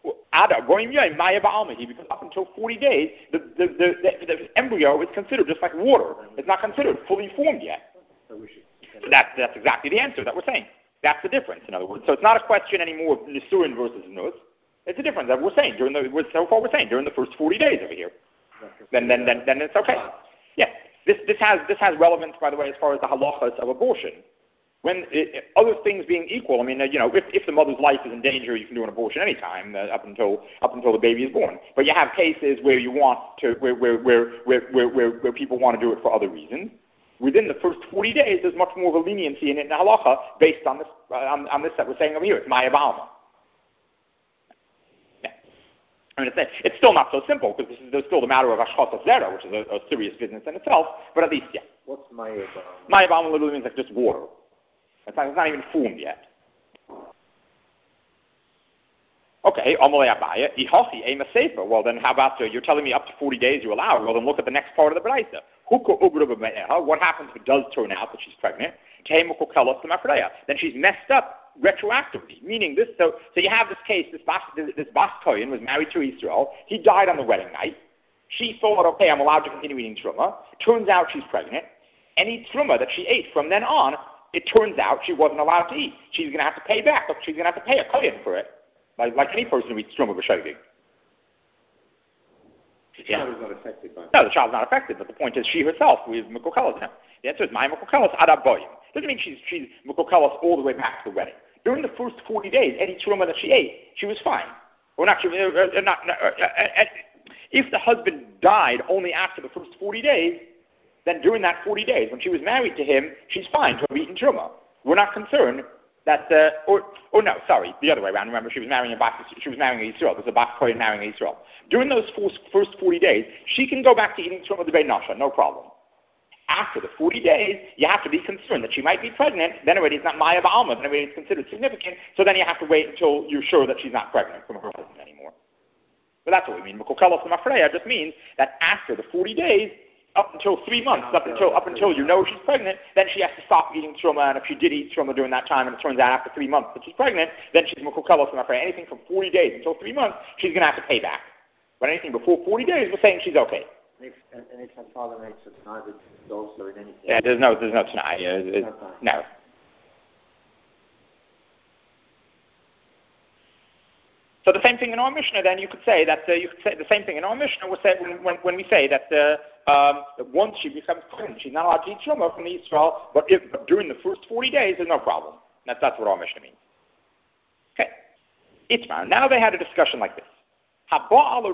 Because up until 40 days, the embryo is considered just like water. It's not considered fully formed yet. So that's exactly the answer that we're saying. That's the difference, in other words. So it's not a question anymore of nisuin versus nus. It's a difference that we're saying during the first 40 days over here. Then it's okay. Yeah, this has relevance, by the way, as far as the halachas of abortion. When other things being equal, I mean, if the mother's life is in danger, you can do an abortion anytime up until the baby is born. But you have cases where you want to where people want to do it for other reasons. Within the first 40 days, there's much more of a leniency in it in halacha based on this that we're saying over here. It's maya b'alma. Yeah. I mean, it's still not so simple because there's still the matter of ashchas zera, which is a serious business in itself. But at least, yeah. What's maya b'alma? Maya b'alma literally means like just water. It's not even formed yet. Okay, Amalei Abaya, Ihochi, Ema Sefer. Well, then how about you're telling me up to 40 days you allow? Well, then look at the next part of the Braisa. What happens if it does turn out that she's pregnant? Then she's messed up retroactively. Meaning this, so you have this case, this Bas Kohen was married to Israel. He died on the wedding night. She thought, okay, I'm allowed to continue eating truma. Turns out she's pregnant. Any truma that she ate from then on, it turns out she wasn't allowed to eat. She's going to have to pay back. She's going to have to pay a kohen for it. Like any person who eats truma b'shogeg. The child is not affected by it. No, the child's not affected, but the point is she herself, who is Mekokelas now. The answer is, my Mekokelas ad aboyim. Doesn't mean she's Mekokelos all the way back to the wedding. During the first 40 days, any truma that she ate, she was fine. Or not, if the husband died only after the first 40 days, then during that 40 days, when she was married to him, she's fine to have eaten truma. We're not concerned that, the other way around. Remember, she was marrying a Yisrael. There's a Bas Kohen marrying a Yisrael. During those first 40 days, she can go back to eating truma the Beit Nasha, no problem. After the 40 days, you have to be concerned that she might be pregnant. Then already it's not Maya Ba'alma. Then already it's considered significant. So then you have to wait until you're sure that she's not pregnant from her husband anymore. But that's what we mean. Mekokelos Mafreya just means that after the 40 days, up until 3 months, up until you know she's pregnant, then she has to stop eating truma. And if she did eat truma during that time, and it turns out after 3 months that she's pregnant, then she's Mekokelos Mafreya. Anything from 40 days until 3 months, she's going to have to pay back. But anything before 40 days, we're saying she's okay. And if her father makes a t'nai, it's also in any case. Yeah, there's no t'nai. No. So the same thing in our Mishnah. Then you could say the same thing in our Mishnah. We'll say when we say that once she becomes pregnant, she's not allowed to eat truma from the Yisrael, but during the first 40 days, there's no problem. That's what our Mishnah means. Okay. Itmar. Now they had a discussion like this. If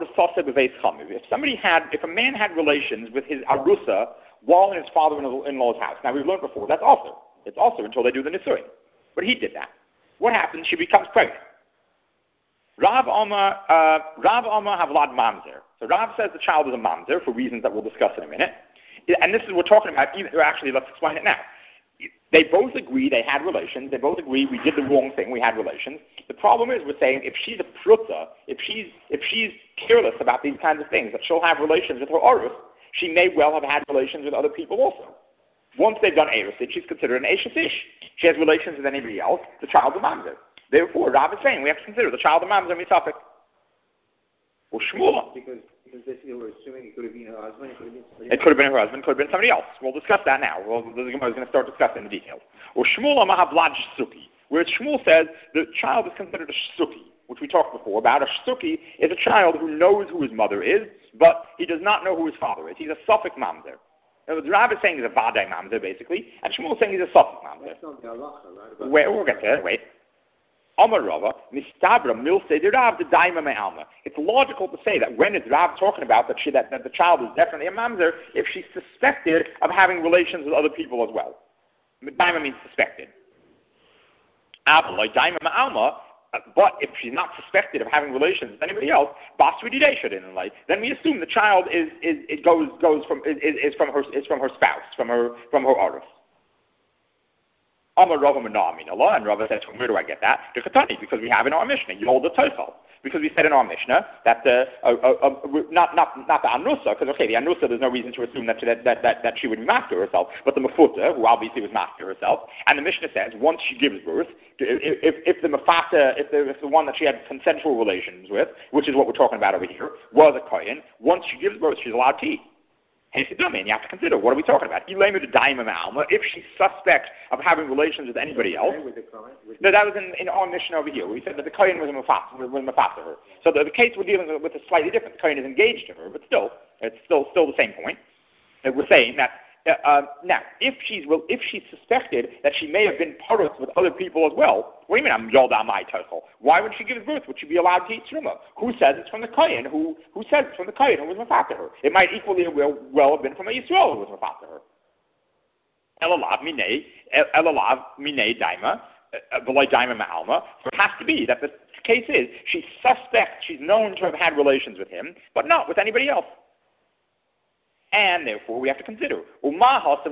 a man had relations with his arusa while in his father-in-law's house. Now we've learned before, that's also. It's also until they do the nisuin. But he did that. What happens? She becomes pregnant. Rav Omar Havlad Mamzer. So Rav says the child is a mamzer for reasons that we'll discuss in a minute. And this is what we're talking about. Actually, let's explain it now. They both agree they had relations. They both agree we did the wrong thing. We had relations. The problem is we're saying if she's a prutza, if she's careless about these kinds of things, that she'll have relations with her orus, she may well have had relations with other people also. Once they've done erusin, she's considered an eshes ish. She has relations with anybody else. The child's a mamzer. Therefore, Rav is saying we have to consider the child a mamzer mitafik. Or Shmuel. Because basically we're assuming it could have been her husband. It could have been her husband. Could have been somebody else. We'll discuss that now. The Gemara is going to start discussing the details. Or Shmuel amahavlad shsuki. Whereas Shmuel says the child is considered a shsuki, which we talked before about. A shsuki is a child who knows who his mother is, but he does not know who his father is. He's a Suffolk mamzer. Now, the Rav is saying he's a Vadai mamzer, basically, and Shmuel is saying he's a Suffolk mamzer. That's not the halacha, right? We'll get to that. Wait. It's logical to say that when is Rav talking about that the child is definitely a mamzer if she's suspected of having relations with other people as well. Daima means suspected. But if she's not suspected of having relations with anybody else, then we assume the child is from her spouse, from her orus. And Rava says, where do I get that? Because we have in our Mishnah, you hold the Tochel. Because we said in our Mishnah that not the Anusa, because the Anusa, there's no reason to assume that she would be master herself, but the Mefuta, who obviously was master herself, and the Mishnah says once she gives birth, if the Mefata, if the one that she had consensual relations with, which is what we're talking about over here, was a Kohen, once she gives birth, she's allowed to eat. And you have to consider, what are we talking about? If she's suspect of having relations with anybody else. No, that was in our Mishnah over here. We said that the Kohen was Mefata her. So the case we're dealing with is slightly different. The Kohen is engaged to her, but still, it's still the same point. We're saying that now, if she's suspected that she may have been porous with other people as well, what do you mean I'm yelled out my tochel? Why would she give birth? Would she be allowed to eat truma? Who says it's from the Kohen? Who says it's from the Kohen who was mafata her? It might equally well have been from a Yisrael who was mafata her. Elalav minei daima, v'loi daima ma'alma. So it has to be that the case is she's suspect, she's known to have had relations with him, but not with anybody else. And therefore, we have to consider. Now, in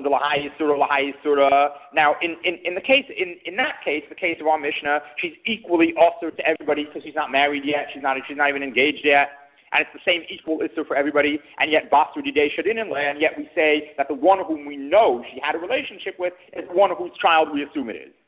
that case, the case of our Mishnah, she's equally also to everybody because she's not married yet. She's not even engaged yet, and it's the same equal issur for everybody. And yet, Basur Didei Shadin, and yet we say that the one whom we know she had a relationship with is the one whose child we assume it is.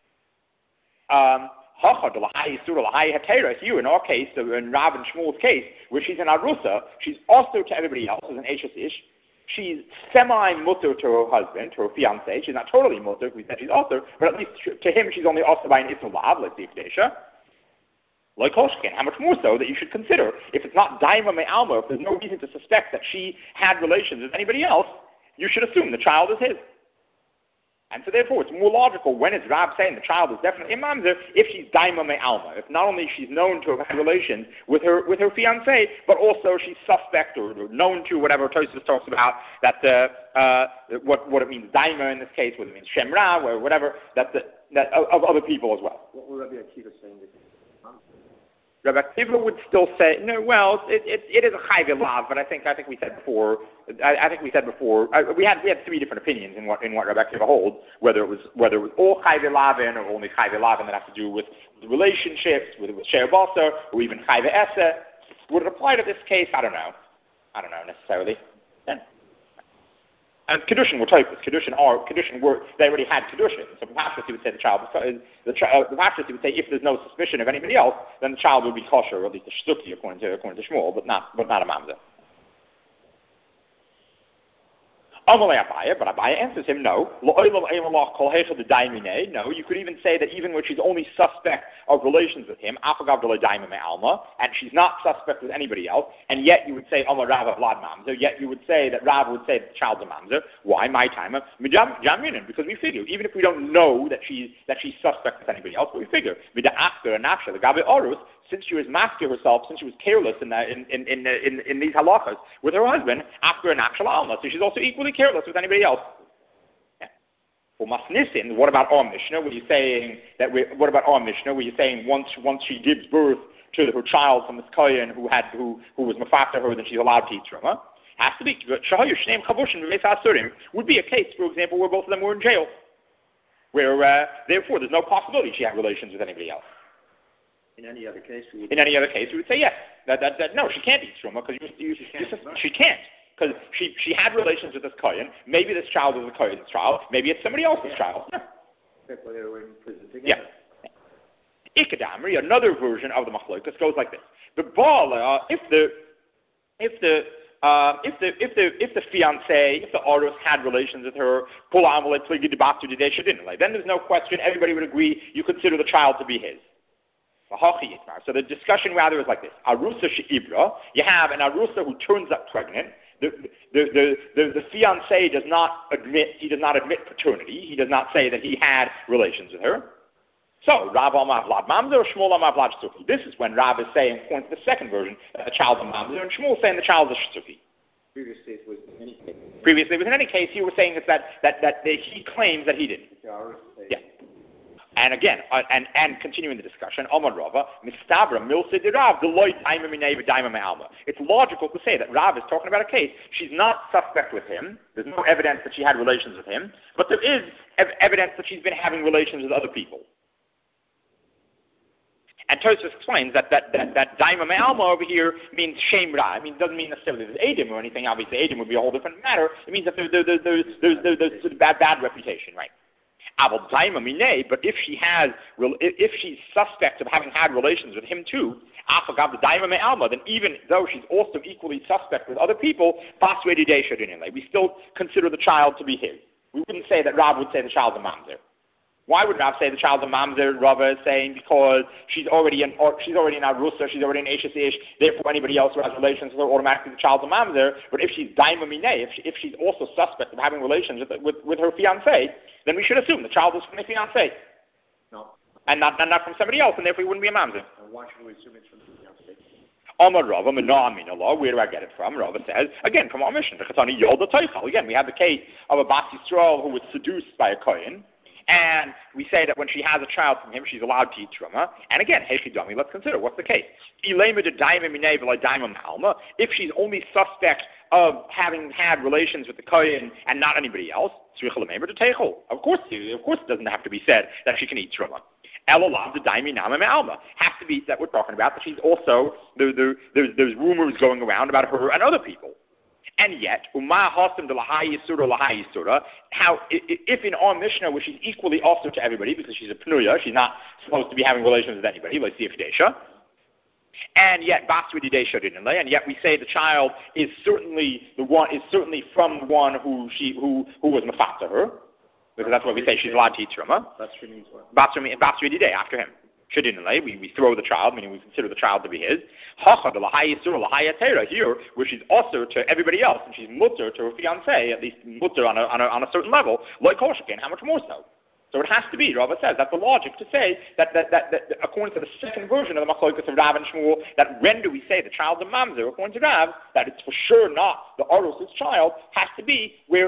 Here, in our case, in Rav and Shmuel's case, where she's an arusa, she's also to everybody else as an eshes ish. She's semi-mutter to her husband, to her fiancé. She's not totally mutter, we said she's also, but at least to him she's only also by an issur lav, like the Ikdesha. Like Hoshkin, how much more so that you should consider, if it's not daima me'alma, if there's no reason to suspect that she had relations with anybody else, you should assume the child is his. And so therefore it's more logical when it's Rab saying the child is definitely a mamzer if she's daima me'alma, if not only she's known to have had relations with her fiancé, but also she's suspect or known to, whatever Tosfos talks about, that what it means daima in this case, what it means shemra, or whatever, that of other people as well. What will Rabbi Akiva saying? Rabbi Akiva would still say, no, well, it is a chayv lav, but I think we said before. We had 3 different opinions in what Rabbi Akiva holds, whether it was all chayv lavin or only chayv lavin that have to do with the relationships, with share basar, or even chayv esse. Would it apply to this case? I don't know necessarily. Yeah. And Kedushin were typos. Kedushin were, they already had Kedushin. So perhaps he would say perhaps he would say if there's no suspicion of anybody else, then the child would be kosher, or at least a shtuki according to Shmuel, but not a mamzer. Amalei Abaye, but Abaye answers him, no. No, you could even say that even when she's only suspect of relations with him, and she's not suspect with anybody else, and yet you would say Amar Rav Vlad Mamzer, yet you would say that Rav would say that the child's a Mamzer. Why? My time, because we figure, even if we don't know that she's suspect with anybody else, but we figure, since she was masking herself, since she was careless in these halachas with her husband, after an actual alma, so she's also equally careless with anybody else. Yeah. Well, Masnisin, what about our Mishnah? Were you saying what about our Mishnah? Were you saying once she gives birth to her child from this kohen who was mafata her, then she's allowed to eat truma? Has to be. Would be a case, for example, where both of them were in jail, where therefore there's no possibility she had relations with anybody else. In any other case, we would say yes. That no, she can't eat truma because she can't, because she had relations with this kohen. Maybe this child is a kohen's child. Maybe it's somebody else's child. That's why they were in prison together. Yeah. Ikadamri, another version of the machlokas, goes like this: the bala, if the fiancé, if the artist had relations with her, then there's no question. Everybody would agree. You consider the child to be his. So the discussion rather is like this: Arusa she'ibra. You have an arusa who turns up pregnant. The fiancé does not admit paternity. He does not say that he had relations with her. So Rav Amar Vlad Mamzer or Shmuel Amar Vlad Shtuki. This is when Rav is saying, according to the second version, that the child's a Mamzer, and Shmuel is saying the child's a Shtuki. Previously it was in any case. Previously it was in any case. He was saying that he claims that he didn't. Yeah. And again, and continuing the discussion, Amar Rava, Mistabra, Milse de Rav, Deloy Daima Minei Daima Me'alma. It's logical to say that Rav is talking about a case. She's not suspect with him. There's no evidence that she had relations with him, but there is evidence that she's been having relations with other people. And Tosfos explains that Daima Me'alma over here means Shem Ra. I mean, it doesn't mean necessarily there's Edom or anything. Obviously, Edom would be a whole different matter. It means that there's bad reputation, right? But if she's suspect of having had relations with him too, then even though she's also equally suspect with other people, we still consider the child to be his. We wouldn't say that Rav would say the child's a mamzer. Why would Rav say the child's a mamzer? Rav is saying because she's already in Arusa, she's already in Eshes Ish, therefore anybody else who has relations with her, automatically the child's a mamzer. But if she's daima minei, if she's also suspect of having relations with her fiancé, then we should assume the child is from the fiancé. No. And not from somebody else, and therefore he wouldn't be a mamzer. And why should we assume it's from the fiancé? Amar Rava, where do I get it from? Rava says, again, from our mission. Again, we have the case of a Bas Yisrael who was seduced by a Kohen. And we say that when she has a child from him, she's allowed to eat truma. And again, hechidami, let's consider what's the case. If she's only suspect of having had relations with the kohen and not anybody else, of course it doesn't have to be said that she can eat truma. Has to be that we're talking about that she's also there's rumors going around about her and other people. And yet, how if in our Mishnah, where she's equally also to everybody because she's a pnuya, she's not supposed to be having relations with anybody, like Siyafidesha, and yet and yet we say the child is certainly from the one who was mafata her, because that's what we say she's allowed to eat truma. Basra means what? Basra Didei, after him. We throw the child, meaning we consider the child to be his. Here, where she's also to everybody else, and she's mutter to her fiancé, at least mutter on a certain level, like Koshkin, how much more so? So it has to be, Rava says, that's the logic to say that according to the second version of the Machlokes of Rav and Shmuel, that when do we say the child's a mamzer, according to Rav, that it's for sure not the Aros's child, has to be where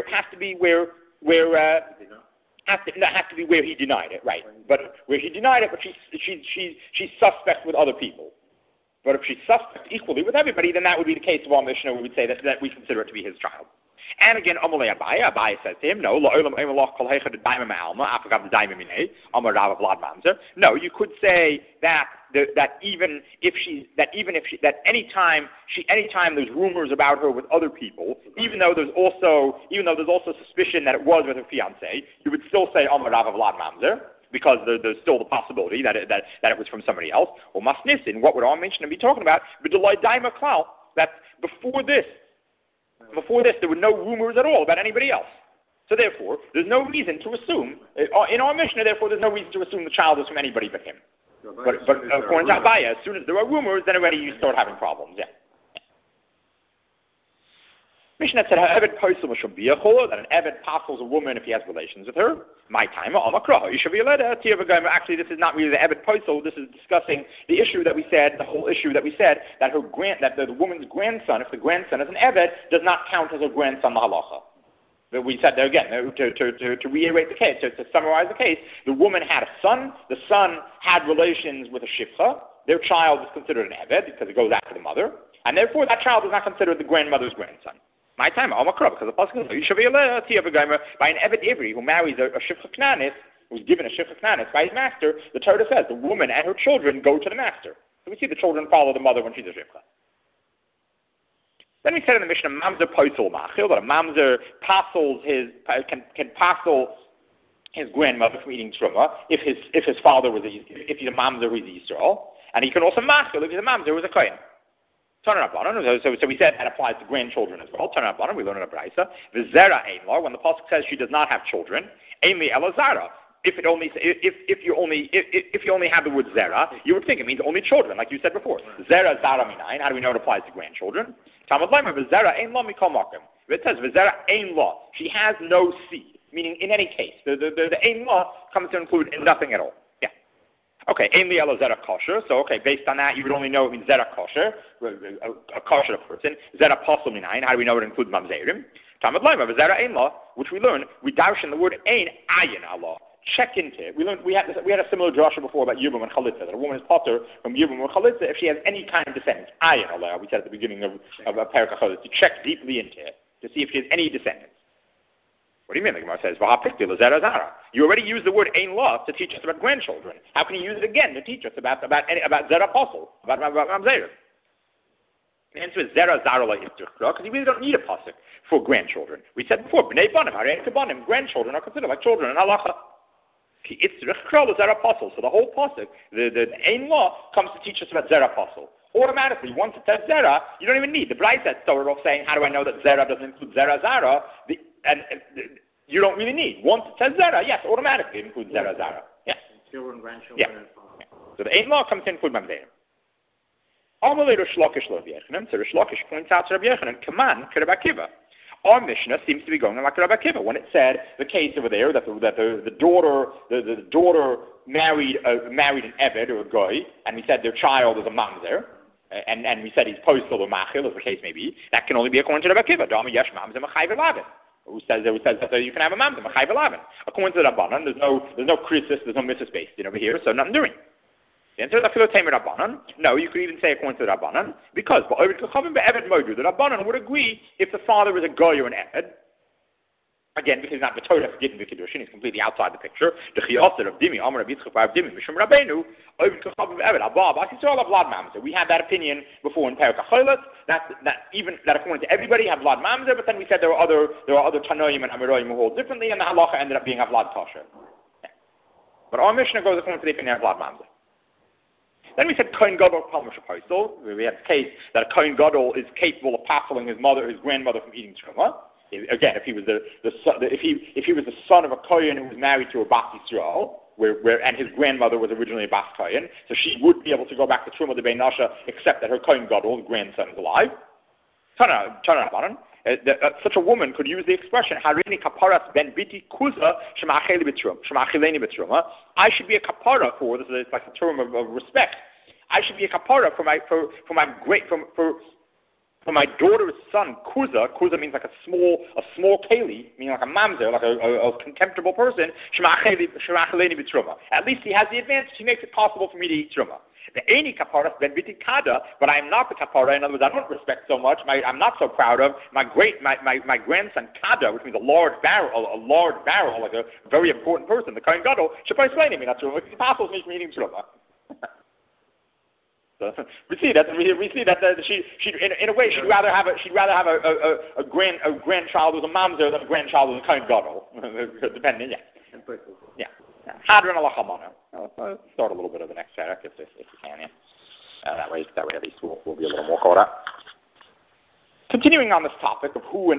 he denied it, right? But where he denied it, but she's suspect with other people. But if she's suspect equally with everybody, then that would be the case of our Mishnah. We would say that we consider it to be his child. And again, Amalei Abaye says to him, no, no, you could say that even if anytime there's rumors about her with other people, even though there's also suspicion that it was with her fiancé, you would still say Amar Rav Vlad Mamzer, because there's still the possibility that it was from somebody else. Or Masnisin, what would our Mishnah be talking about? That before this, there were no rumors at all about anybody else. So therefore, there's no reason to assume, in our Mishnah, therefore, there's no reason to assume the child is from anybody but him. But according to Abaye, as soon as there are rumors, then already you start having problems. Yeah. Mishnah said, that an Eved passes a woman if he has relations with her. My time, actually, this is not really the Eved posel. This is discussing the issue that we said, the whole issue that we said, that the woman's grandson, if the grandson is an Eved, does not count as a grandson the halacha. But we said there again, to reiterate the case, to summarize the case, the woman had a son, the son had relations with a shifcha, their child is considered an Eved because it goes after the mother, and therefore that child is not considered the grandmother's grandson. My time, because the pasuk says, by an Eved Ivri who marries a shifcha knanis, who's given a shifcha knanis by his master, the Torah says the woman and her children go to the master. So we see the children follow the mother when she's a shifcha. Then we said in the Mishnah, mamzer posel machil, that a mamzer can passel his grandmother from eating truma if his father was if he's a mamzer who's Yisrael, and he can also machil if he's a mamzer who's a kohen. So we said that applies to grandchildren as well. We learn in a brayso. The zera einla, when the pasuk says she does not have children, ainli elazara. If you only have the word zera, you would think it means only children, like you said before. Zera zara minayin. How do we know it applies to grandchildren? Talmud Leimer v'zera einla mikol makom. It says v'zera einla. She has no seed, meaning in any case, the einla comes to include nothing at all. Okay, Ein Li'ela Zera kosher. So, based on that, you would only know it means Zera kosher, a kosher person. Zera posel minayin. How do we know it includes mamzerim? Talmud Leimer, Zera Ein La, which we learned, we dash in the word Ein Ayin Allah. Check into it. We had a similar drasha before about Yibum and Chalitza, that a woman is potter from Yibum or Chalitza if she has any kind of descendants. Ayin Allah, we said at the beginning of a Perek HaChalitza, to check deeply into it, to see if she has any descendants. What do you mean? The Gemara says, you already used the word Ein La to teach us about grandchildren. How can you use it again to teach us about Zera Posel, about Mamzerim? The answer is Zera Zara La Yitzchak, because you really don't need a pasuk for grandchildren. We said before, Bnei Banim, Harei Kabanim, grandchildren are considered like children in halacha. Zera Posel. So the whole pasuk, the Ein La, comes to teach us about Zera Posel. Automatically, once it says Zera, you don't even need the Brayset started off saying, how do I know that Zera doesn't include Zera Zara? And you don't really need. Once it says Zera, yes, automatically it includes Zera Zara. Yeah. Children, grandchildren, yeah. So the Ein Law comes to include Mamzerim. Amalei Rish Lakish Rav Yechanan. So Rish Lakish points out to Rav Yechanan, Kaman Rabbi Akiva. Our Mishnah seems to be going like Rabbi Akiva when it said the case over there that the daughter married an Eved or a Goy, and we said their child is a Mamzer. And we said he's postal or machil, as the case may be. That can only be according to Rabbi Akiva. Dama yesh mamzer machayv elavin. Who says that you can have a mamzer machayv elavin? According to the Rabbanan, there's no krisis, there's no missus based over here, so nothing doing. The answer is afilo tamer Rabbanan. No, you could even say according to the Rabbanan, because the Rabbanan would agree if the father is a goy or an eved. Again, because he's not the Torah forgetting the Kiddushin, he's completely outside the picture. The Chiyosir of Dimi, Amar of Yitzchak of Dimi, Mishum Rabbeinu, Ovid Kachav of Eved, Abba, Basi Tzor of Vlad Mamzer. We had that opinion before in Perek HaCholos, that according to everybody have Vlad Mamzer, but then we said there are other Tanoim and Amiroim who hold differently, and the halacha ended up being a Vlad kosher. Yeah. But our Mishnah goes according to the opinion of Vlad Mamzer. Then we said Kohen Gadol Palmer Shaposel. We had the case that a Kohen Gadol is capable of passeling his grandmother from eating truma. Again, if he was the son of a Kohen who was married to a Bat Yisrael, and his grandmother was originally a Bas Kohen, so she would be able to go back to Truma de Bein Nasha, except that her Kohen Gadol, the grandson, is alive. Such a woman could use the expression, Harini kaparas ben biti kuza shemachileni betruma. I should be a kapara for, this is like a term of respect, I should be a kapara for my daughter's son, Kuza. Kuza means like a small keli, meaning like a mamzer, like a contemptible person. At least he has the advantage. He makes it possible for me to eat truma. The any kapara ben bitikada, but I am not the kapara. In other words, I don't respect so much. I'm not so proud of my grandson Kada, which means a large barrel, like a very important person. The Kohen Gadol should probably explain to me not truma. It's possible for me from eating truma. So we see that she in a way she'd rather have a grandchild who's a mamzer than a grandchild who's a Kohen Gadol, depending. Yeah. Hadron alachamana. Start a little bit of the next parak if you can. Yeah. That way at least we'll be a little more caught up. Continuing on this topic of who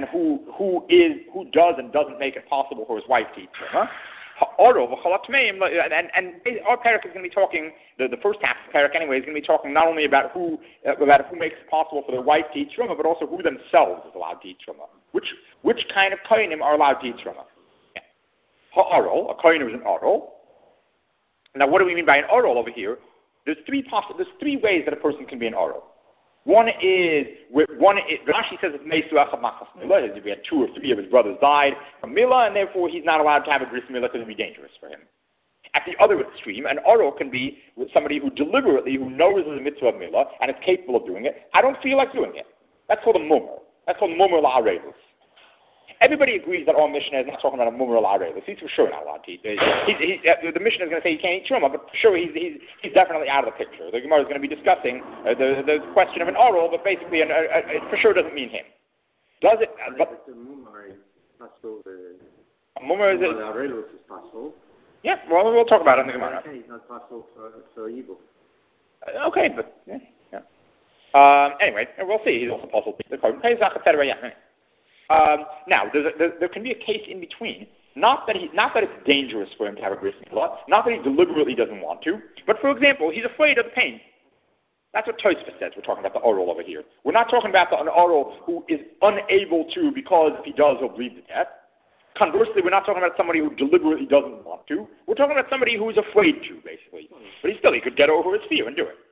who does and doesn't make it possible for his wife to eat truma. And our parak is going to be talking, the first half of the parak anyway, is going to be talking not only about who makes it possible for their wife to eat truma, but also who themselves is allowed to eat truma. Which kind of kohenim are allowed to eat truma? Ha'arol, a kohen who is an arol. Now, what do we mean by an arol over here? There's three ways that a person can be an arol. One is Rashi says it's Meisu Echad Machas Milah. If he had 2 or 3 of his brothers died from Milah, and therefore he's not allowed to have a bris Milah because it would be dangerous for him. At the other extreme, an Oro can be with somebody who knows the mitzvah of Milah and is capable of doing it. I don't feel like doing it. That's called a mummer. That's called mummer la'areilus. Everybody agrees that our Mishnah is not talking about a mummer la'areilus. He's for sure not allowed to eat. The Mishnah is going to say he can't eat truma, but for sure he's definitely out of the picture. The Gemara is going to be discussing the question of an oral, but basically it for sure doesn't mean him. Does it? But the mummer is possible. A mummer is possible. Yeah, well, we'll talk about it in the Gemara. It's not possible for evil. Okay, but yeah. Anyway, we'll see. He's also possible to eat the kohen, etc. Now, there can be a case in between. Not that it's dangerous for him to have a bris milah, not that he deliberately doesn't want to, but for example, he's afraid of the pain. That's what Tosfos says. We're talking about the oral over here. We're not talking about an oral who is unable to because if he does, he'll bleed to death. Conversely, we're not talking about somebody who deliberately doesn't want to. We're talking about somebody who's afraid to, basically. But he could get over his fear and do it.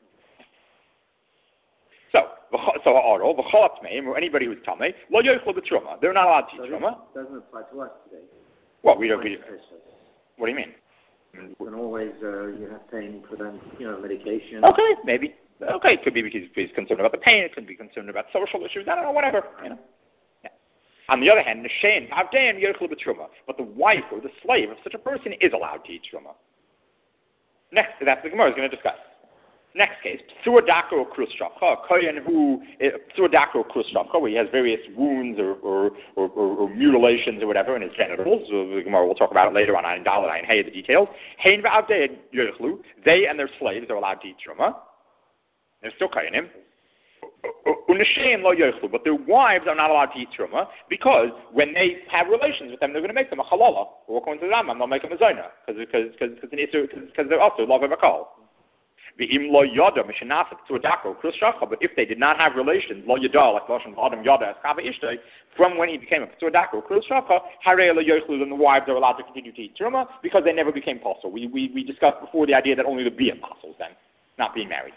So Aro, v'cholat meim, or anybody who's tamei, lo yochlo b'truma. They're not allowed to eat truma. Doesn't apply to us today. Well, we don't. What do you mean? You can always you have pain for them, medication. Okay, maybe. Okay, it could be because he's concerned about the pain. It could be concerned about social issues. I don't know, whatever. Yeah. On the other hand, neshein avdein yochlo b'truma, but the wife or the slave of such a person is allowed to eat truma. Next, that's the Gemara is going to discuss. Next case, Psuadaka or Krushavcha, a Kohen who, Psuadaka or Krushavcha, where he has various wounds or mutilations or whatever in his genitals. The Gemara will talk about it later on in Dalet and Hey, the details. Hein v'avdei yochlu, they and their slaves are allowed to eat truma. They're still Kohenim. U'neshein lo yochlu, but their wives are not allowed to eat truma because when they have relations with them, they're going to make them a halala. Or according to the Rambam, they'll make them a zona because they're also love of a kol. But if they did not have relations, lo yada, like Lashon Adam yada as kava ishtay, from when he became a psuadaka or krushavcha, harei lo yochlu, then the wives are allowed to continue to eat truma because they never became apostle. We discussed before the idea that only the be apostles then, not being married.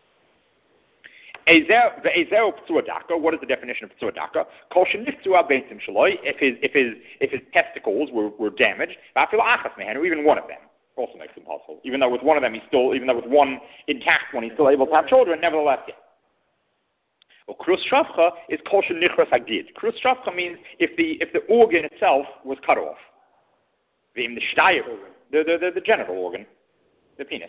Ezer psuadaka. What is the definition of psuadaka? Kol sheniftu abeitim shaloi. If his testicles were damaged, or even one of them. Also makes him possible. Even though with one of them even though with one intact one, he's still able to have children, nevertheless, yeah. Well, krus shavcha is kol shenichras hagid. Krus shavcha means if the organ itself was cut off. The genital organ, the penis.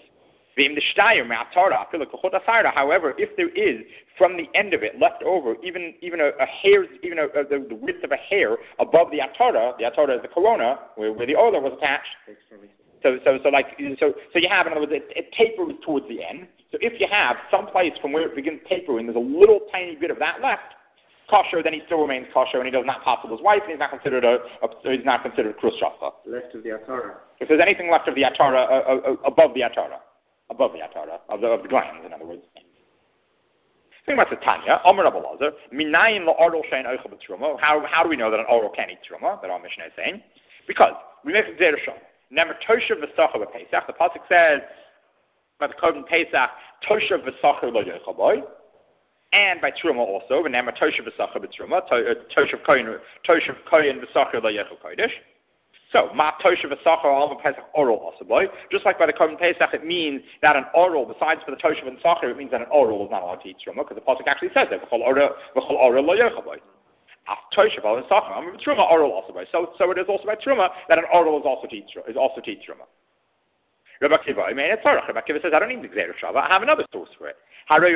However, if there is from the end of it left over even the width of a hair above the atara is the corona where the oiler was attached. So you have, in other words, it tapers towards the end. So if you have some place from where it begins tapering, there's a little tiny bit of that left, kosher, then he still remains kosher, and he does not passel his wife, and he's not considered a krus shasa. Left of the atara. If there's anything left of the atara, above the atara, of the glands, in other words. Think about the Tanya. Amar Rabbi Elazar, minayin la'oral shein oichel b'truma. How do we know that an oral can't eat truma? That our Mishnah is saying, because we make a gzeira shava. Nemer toshav v'sacher b'Pesach. The pasuk says by the Korban Pesach, toshav v'sacher lo yochel boy. And by truma also, nemer toshav v'sacher b'truma, toshav koyin v'sacher lo yochel kodesh. So, ma toshav v'sacher al Pesach oral also boy. Just like by the Korban Pesach, it means that an oral, besides for the toshav and sacher, it means that an oral is not allowed to eat truma, because the pasuk actually says that v'chol oral lo yochel boy. Toshav al sacher, truma oral also boy. So it is also by truma that an oral is also to eat truma. Rabbi Akiva, Rabbi Akiva says, I don't need the Gzeira Shava, I have another source for it.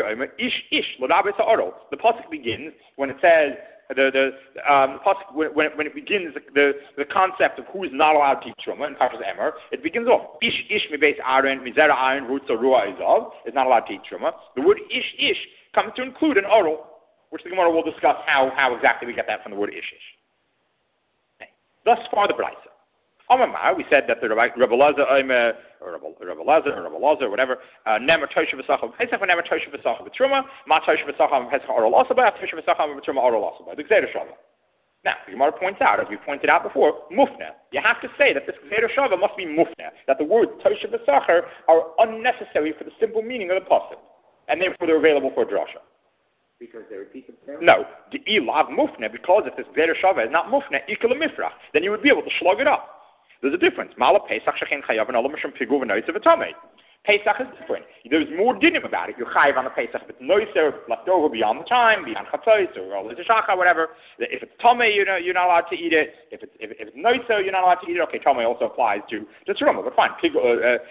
The pasuk begins when it says the pasuk when it begins the concept of who is not allowed to eat truma in Parshas Emor. It begins off ish mi beis Aaron mizera Aaron rutza ruah izav is not allowed to eat truma. The word ish comes to include an oral, which the Gemara will discuss how exactly we get that from the word ish. Thus far the Braisa. We said that the Rabbi Elazar or whatever, nemer toshav v'sacher b'Pesach, nemer toshav v'sacher b'truma, ma toshav v'sacher b'Pesach oral also by, toshav v'sacher b'truma oral also by. The Gzeira Shava. Now, the Gemara points out, as we pointed out before, mufna. You have to say that this Gzeira Shava must be mufna, that the words toshav v'sacher are unnecessary for the simple meaning of the pasuk, and therefore they're available for a drasha. Because they repeat themselves? No, the ilav mufna, because if this Gzeira Shava is not mufna, ikal mifrach, then you would be able to slug it up. There's a difference. Mala Pesach shechen chayav and olam shem pigu v'noitze v'tamei. Pesach is different. There's more dinim about it. You're chayav on the Pesach if it's noiser, left over beyond the time, beyond chatzos or all the shachar, whatever. If it's tamei, you're not allowed to eat it. If it's noiser, you're not allowed to eat it. Okay, tamei also applies to teruma, but fine. Pigul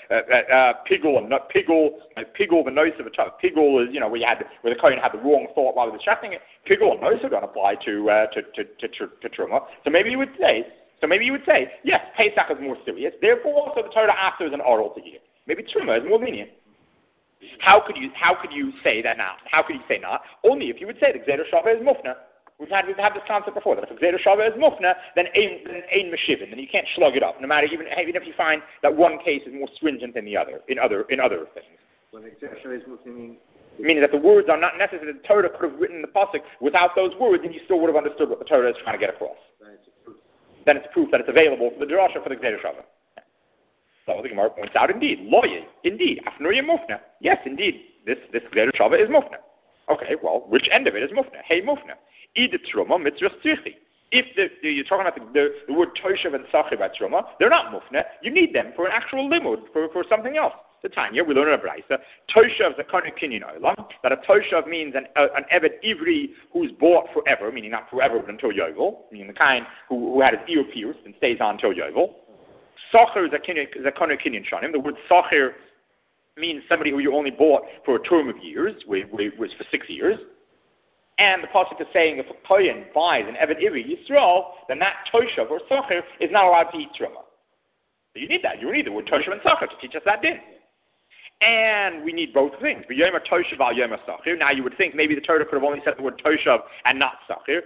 v'noitze v'tamei. Pigul is where the kohen had the wrong thought while he was shechting it. Pigul and noiser don't apply to teruma. So maybe you would say, yes, Pesach is more serious. Therefore, also the Torah after is an oral to eat it. Maybe Truma is more lenient. How could you say that now? How could you say not? Only if you would say the Gzeira Shava is mufna. We've had this concept before that if the Gzeira Shava is mufna, then ein meshivin, then you can't slug it up. No matter even if you find that one case is more stringent than the other in other things. When the Gzeira Shava is mufna, meaning that the words are not necessary. The Torah could have written the pasuk without those words, and you still would have understood what the Torah is trying to get across. Then it's proof that it's available for the drasha for the Gzeira Shava. So the Gemara points out, indeed, afnuya mufna. Yes, indeed, this Gzeira Shava is mufna. Okay, well, which end of it is mufna? Hey, mufna. Ida truma mitzvah tzrichi. If you're talking about the word toshav and sachi by truma, they're not mufna. You need them for an actual limud, for something else. The Tanya, we learn in a Braisa, toshav is a kanu kinyan olam, that a toshav means an eved ivri who's bought forever, meaning not forever but until yovel, meaning the kind who had his ear pierced and stays on until yovel. Sacher is a kanu kinyan shanim. The word sacher means somebody who you only bought for a term of years, which was for 6 years. And the pasuk is saying if a kohen buys an eved ivri Yisrael, then that toshav or sacher is not allowed to eat truma. So you need that. You need the word toshav and sacher to teach us that din. And we need both things. Now you would think maybe the Torah could have only said the word toshav and not sachir.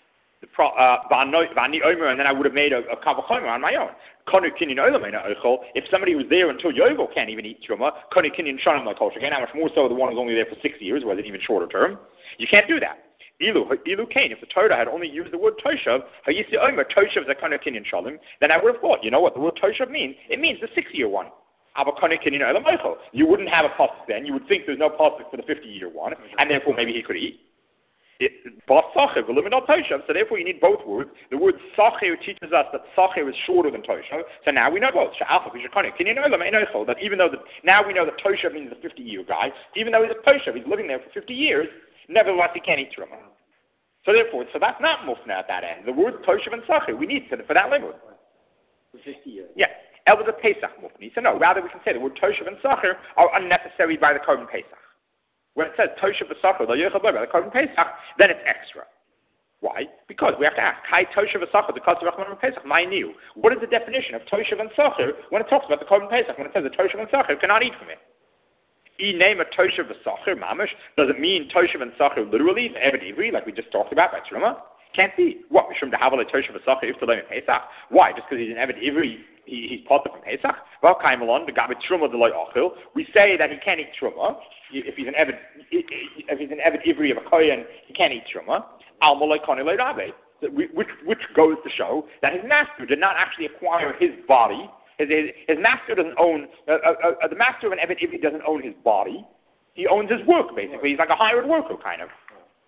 And then I would have made a kavachomer on my own. If somebody who's there until yovel can't even eat truma, again, how much more so the one who's only there for 6 years, was it even shorter term? You can't do that. Ilu Kain, if the Torah had only used the word toshav, toshav is a kanu kinyan shalim, then I would have thought, you know what the word toshav means? It means the 6-year one. You wouldn't have a pasuk then. You would think there's no pasuk for the 50-year one, and therefore maybe he could eat. So therefore you need both words. The word sacher teaches us that sacher is shorter than toshav. So now we know both. That even though now we know that toshav means the 50-year guy, even though he's a toshav, he's living there for 50 years, nevertheless he can't eat truma. So therefore, that's not mufna at that end. The word toshav and sacher we need for that limud. For 50 years. Yeah. El was a Pesach mufni. So no, rather we can say the word toshav and sacher are unnecessary by the Korban Pesach. When it says toshav and sacher, by the Korban Pesach, then it's extra. Why? Because we have to ask, Kai toshav and sacher, the Kosov Rachman Pesach, my new. What is the definition of toshav and sacher when it talks about the Korban Pesach, when it says the toshav and sacher cannot eat from it? name a Toshav v'Sachir mamish. Does it mean Toshav and Sachir literally, Eved Ivri, like we just talked about by Truma? Can't be. What? Mishum dehavel Toshav v'Sachir if to learn Pesach? Why? Just because he's an Eved Ivri, he's potter from Pesach? Well, Kaimalon, the Gabi Truma deloy Achil. We say that he can't eat Truma. If he's an Eved Ivri of a Kohen, he can't eat Truma. Almalay Konilay Rabbe. Which goes to show that his master did not actually acquire his body. His master doesn't own, the master of an Eved Ivri doesn't own his body. He owns his work, basically. He's like a hired worker, kind of.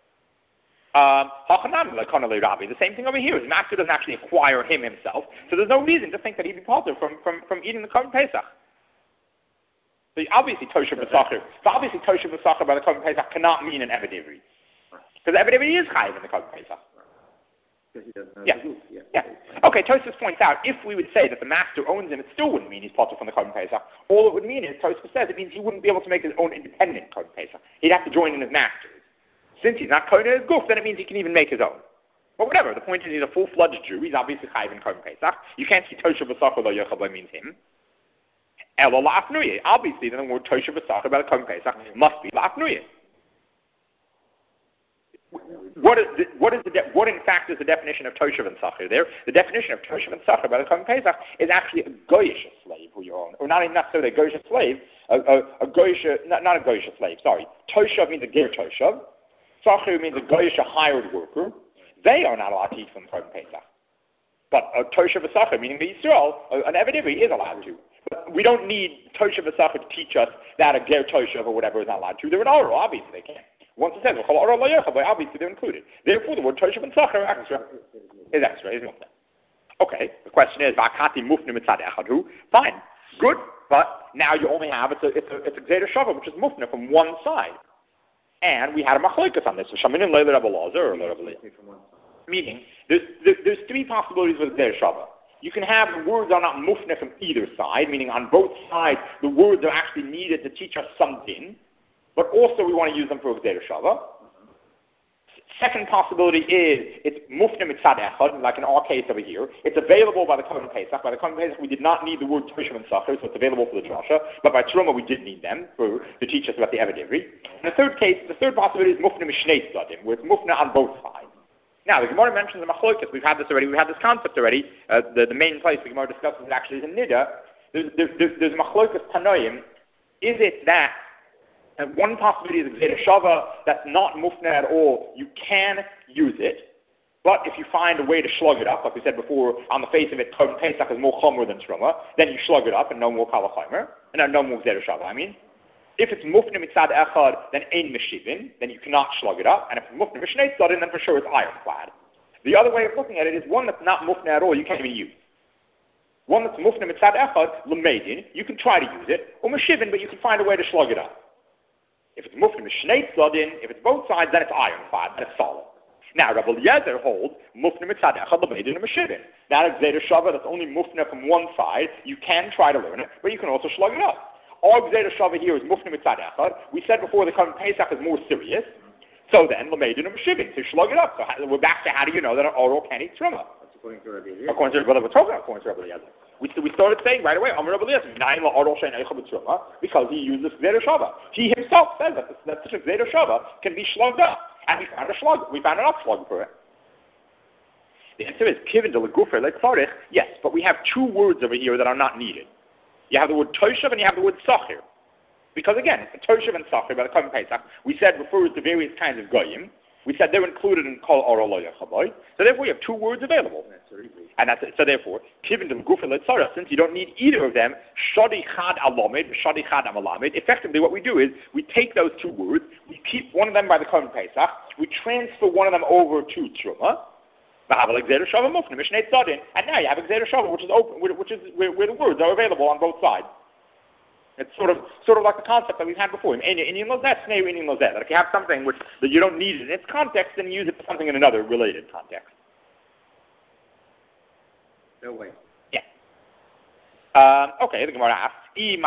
The same thing over here. His master doesn't actually acquire him himself, so there's no reason to think that he'd be potter from eating the Korban Pesach. So obviously Toshav v'Sachir by the Korban Pesach cannot mean an Eved Ivri. Because Eved Ivri is chayiv in the Korban Pesach. Because he doesn't know yeah. the roof. Yeah. Okay, Tosfos points out, if we would say that the master owns him, it still wouldn't mean he's potter from the Korban Pesach. All it would mean is, Tosfos says, it means he wouldn't be able to make his own independent Korban Pesach. He'd have to join in his master's. Since he's not Kohen his goof, then it means he can even make his own. But whatever, the point is he's a full-fledged Jew. He's obviously chayiv in Korban Pesach. You can't see Toshav v'Sachir lo yochel means him. Elo la'afnuye. Obviously, then the word Toshav v'Sachir about the Korban Pesach must be la'afnuye. What in fact is the definition of Toshav and Sachir there? The definition of Toshav and Sachir by the Korban Pesach is actually a goyish slave who you own, or not even necessarily a goyish slave, not a goyish slave. Sorry, Toshav means a ger Toshav. Sachir means a goyish, a hired worker. They are not allowed to eat from the Korban Pesach. But a Toshav and Sachir, meaning the Yisrael, an Eved Ivri is allowed to. But we don't need Toshav and Sachir to teach us that a ger Toshav or whatever is not allowed to. They're an oral, obviously they can't. Once it says, obviously they're included. Therefore, the word Toshav and Sachir is extra, is mufna. Okay, the question is, fine, good, but now you only have, it's a Gzeder Shavah, which is mufna from one side. And we had a machlokes on this, so Shamin and Leila Rabbi Lazar, or Rabbi Leila. Meaning, there's three possibilities with Gzeder Shavah. You can have the words are not mufna from either side, meaning on both sides, the words are actually needed to teach us something, but also we want to use them for a Gzeder Shavah. Second possibility is it's mufna mitzad echad, like in our case over here. It's available by the Korban Pesach. By the Korban Pesach, we did not need the word Toshav and Sachir, so it's available for the drasha. But by Truma, we did need them to teach us about the Eved Ivri. And the third possibility is mufna mishnei tzadim, where it's mufna on both sides. Now, the Gemara mentions the machlokes. We've had this already. We had this concept already. The main place the Gemara discusses it actually is in Nida. There's machlokes tanoim. Is it that and one possibility is a Gzeder Shavah that's not mufna at all. You can use it, but if you find a way to shlug it up, like we said before, on the face of it, Korban Pesach is more chomer than Truma, then you shlug it up and no more kala chomer, and no more Gzeder Shavah, If it's mufna mitzad echad, then ein meshivin, then you cannot shlug it up, and if it's mufna mishnei tzadin, then for sure it's ironclad. The other way of looking at it is one that's not mufna at all, you can't even use. One that's mufna mitzad echad, l'meidin, you can try to use it, or meshivin, but you can find a way to shlug it up. If it's mufna mishnei tzadin, if it's both sides, then it's ironclad, then it's solid. Now, Rabbi Eliezer holds mufna mitzad echad l'meidin and meshivin. That is Gzeder Shavah that's only mufna from one side. You can try to learn it, but you can also shlug it up. Our Gzeder Shavah here is mufna mitzad echad. We said before the Korban Pesach is more serious. So then, l'meidin and meshivin, so shlug it up. So we're back to how do you know that an oral can't eat truma? That's according to Rabbi Eliezer. According to Rabbi Eliezer. According to Rabbi Eliezer. We started saying right away, because he uses Gzeder Shavah. He himself says that such a Gzeder Shavah can be slugged up. And we found enough slug for it. The answer is, Kivin de Legufer Lekfarich, yes, but we have two words over here that are not needed. You have the word Toshav and you have the word Sachir. Because again, Toshav and Sachir by the Korban Pesach, we said refers to various kinds of goyim. We said they're included in Kol Oral Lo Yachaboy. So therefore you have two words available. And that's it. So therefore, Kivin de Legufer Letzarach, since you don't need either of them, Shadi Chad Alomed, Shadi Chad Amalamed, effectively what we do is we take those two words, we keep one of them by the Korban Pesach, we transfer one of them over to Truma, and now you have a Gzeder Shavah, which is open, which is where the words are available on both sides. It's sort of like the concept that we've had before. That if you have something that you don't need in its context, then use it for something in another related context. No way. Yeah. Okay, the Gemara asks,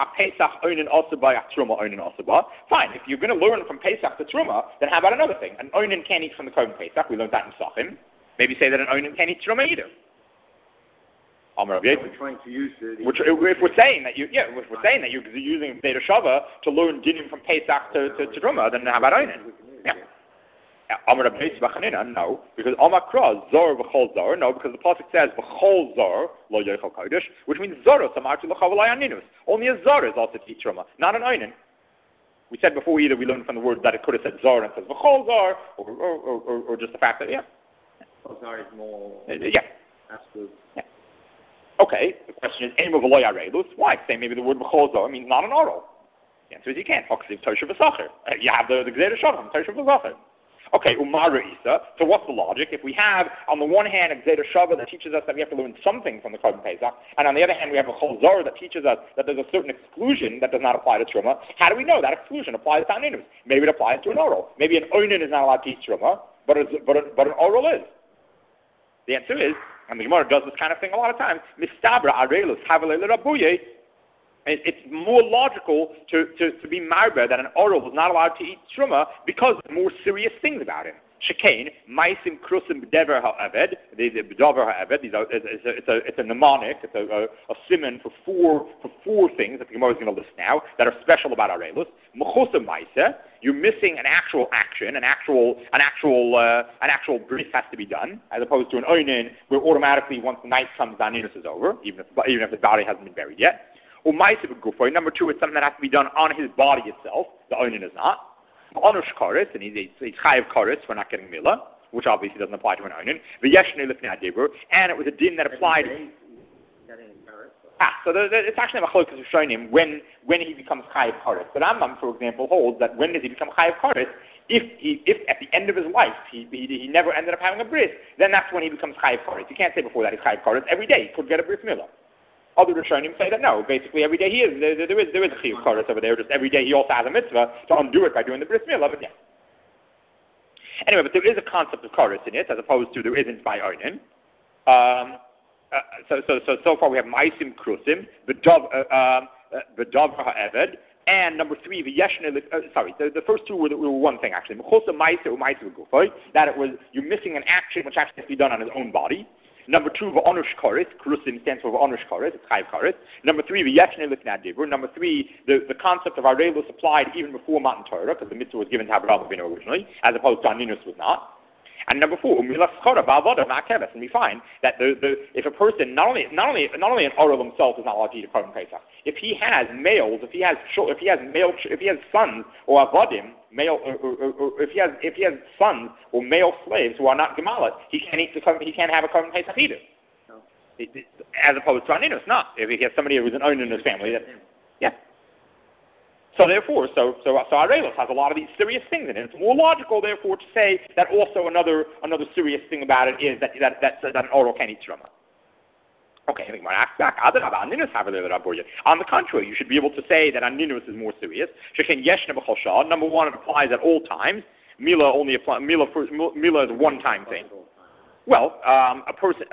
fine, if you're going to learn from Pesach to Truma, then how about another thing? An oinen can't eat from the Korban Pesach. We learned that in Sachim. Maybe say that an oinen can't eat Truma either. We're trying to use if we're saying that you're using Zera Shava to learn dinim from Pesach to Truma, then how about Oinen? Yeah. Amar Rabbeis B'Chanina, no, because Amar Kra Zor V'Chol Zor, no, because the pasuk says V'Chol Zor Lo Yochel Kodesh, which means Zor Samarti L'Chavalai Aninus. Only a Zor is also teach Truma, not an Oinen. We said before either we learned from the word that it could have said Zor and says V'Chol Zor, or just the fact that Zor is more absolute. Yeah. Okay, the question is, Aim of Aloy Arelus. Why? Say maybe the word B'chol Zor means not an oral. The answer is you can't. Hoksiv Tosha V'Sacher. You have the Gzera Shavim, Tosha V'Sacher. Okay, Umara Isa. So what's the logic? If we have, on the one hand, a Gzera Shava that teaches us that we have to learn something from the Korban Pesach, and on the other hand, we have a Chol Zor that teaches us that there's a certain exclusion that does not apply to Truma, how do we know that exclusion applies to Aninus? Maybe it applies to an oral. Maybe an Oinen is not allowed to teach Truma, but an oral is. The answer is, and the Gemara does this kind of thing a lot of times, Mistabra Arelus Havalei Rabuye. It's more logical to be marber that an oral was not allowed to eat truma because of more serious things about him. Shekain, Maisim Krusim B'Dever HaEved, the B'Dover HaEved, it's a mnemonic, it's a simon for four things that the Gemara is going to list now that are special about Arelus. Mechusa Maisa, you're missing an actual action, an actual bris has to be done, as opposed to an oinen where automatically once the night comes, the aninus is over, even if the body hasn't been buried yet. Number two, it's something that has to be done on his body itself. The oinen is not. Onush koris, and he's chayav koris for not getting milah, which obviously doesn't apply to an oinen. V'yeshne lifnei adibur, and it was a din that applied. So it's actually a machlokas of showing him when he becomes chayav koris. But Rambam, for example, holds that when does he become chayav koris? If at the end of his life he never ended up having a bris, then that's when he becomes chayav koris. You can't say before that he's chayav koris. Every day he could get a bris milah. Other Rishonim say that no, basically every day he is. There is a chiyuv koros over there. Just every day he also has a mitzvah to undo it by doing the bris milah. But yeah. Anyway, but there is a concept of koros in it, as opposed to there isn't by oinen. So far we have ma'asim krusim, b'davar ha'eved, and number three, the first two were one thing actually. Mechusa ma'aser u'ma'aser v'gufay, that it was you're missing an action which actually has to be done on his own body. Number two, v'onush koris. Krusim stands for v'onush koris. It's chayav koris. Number three, v'yeshne lifnei adibur. Number three, the concept of Arelus applied even before Matan Torah, because the mitzvah was given to Avraham Avinu originally, as opposed to Aninus was not. And number four, umilas chora ba'avodah ma'akeves. And we find that if a person not only an oral himself is not allowed to eat a korban pesach. If he has males, if he has sons or avodim, male, or if he has sons or male slaves who are not gemalat, he can't have a korban pesach either. No. As opposed to aninus, not if he has somebody who's an owner in his family. So therefore, so Arelus has a lot of these serious things in it. It's more logical, therefore, to say that also another serious thing about it is that an oral can't eat truma. Okay, I think my ask back. On the contrary, you should be able to say that aninus is more serious. Number one, it applies at all times. Mila is a one-time thing. Well, a person,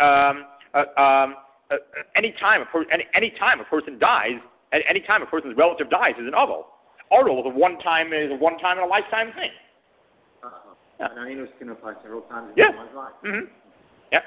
any time a person dies. At any time a person's relative dies is an oval. Oral is a one-time and a lifetime thing. Yeah. And aninus can apply several times in one's life. Mm-hmm. Yeah.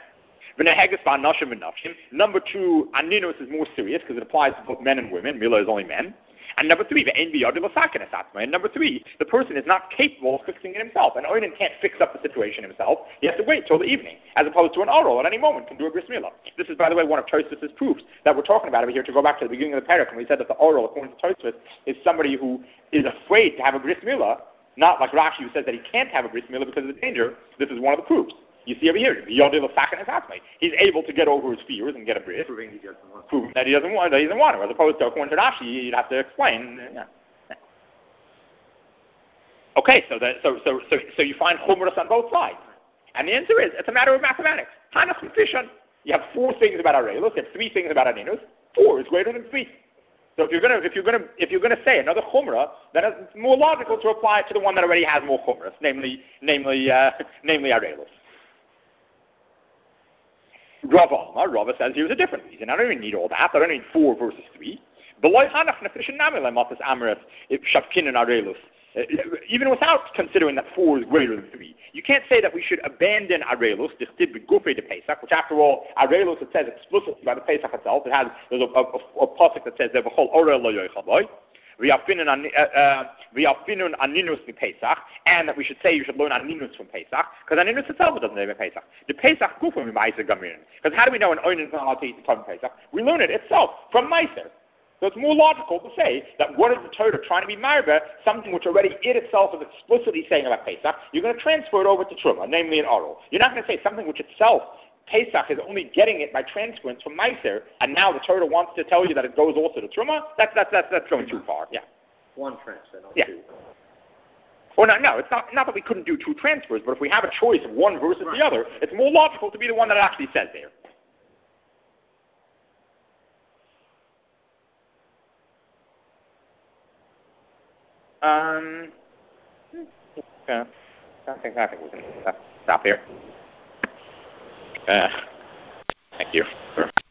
Number two, aninus is more serious because it applies to both men and women. Mila is only men. And number three, and number three, the person is not capable of fixing it himself. An oinen can't fix up the situation himself. He has to wait till the evening, as opposed to an oral at any moment can do a bris milah. This is, by the way, one of Tosfos' proofs that we're talking about over here. To go back to the beginning of the parak, when we said that the oral, according to Tosfos, is somebody who is afraid to have a bris milah, not like Rashi who says that he can't have a bris milah because of the danger. This is one of the proofs. You see over here, he's able to get over his fears and get a bris, proving that he doesn't want to, as opposed to according to Rashi, you'd have to explain. Yeah. Okay, so you find chumras on both sides, and the answer is it's a matter of mathematics. You have four things about Arelus, you have three things about Aninus. Four is greater than three. So if you're gonna say another chumrah, then it's more logical to apply it to the one that already has more chumras, namely Arelus. Rava says here's a different reason. I don't even need all that. I don't need 4 verses 3. even without considering that 4 is greater than 3. You can't say that we should abandon Arelus, dichtib b'gufei de Pesach, which after all, Arelus, it says explicitly by the Pesach itself. There's a pasuk that says, "V'chol orel lo yochal boy." V'yafinun aninus mi Pesach, and that we should say you should learn aninus from Pesach, because aninus itself doesn't name a Pesach. The Pesach gufa mi ma'aser gamin. Because how do we know an oinen is not allowed to eat the Korban Pesach? We learn it itself from ma'aser. So it's more logical to say that what is the Torah trying to be marba, something which already it itself is explicitly saying about Pesach, you're going to transfer it over to Truma, namely an oral. You're not going to say something which itself, Pesach is only getting it by transference from Meiser, and now the Torah wants to tell you that it goes also to Truma. That's going too far. Yeah. One transfer, not two. Or no, it's not that we couldn't do 2 transfers, but if we have a choice of one versus the other, it's more logical to be the one that it actually says there. I think we can stop here. Thank you.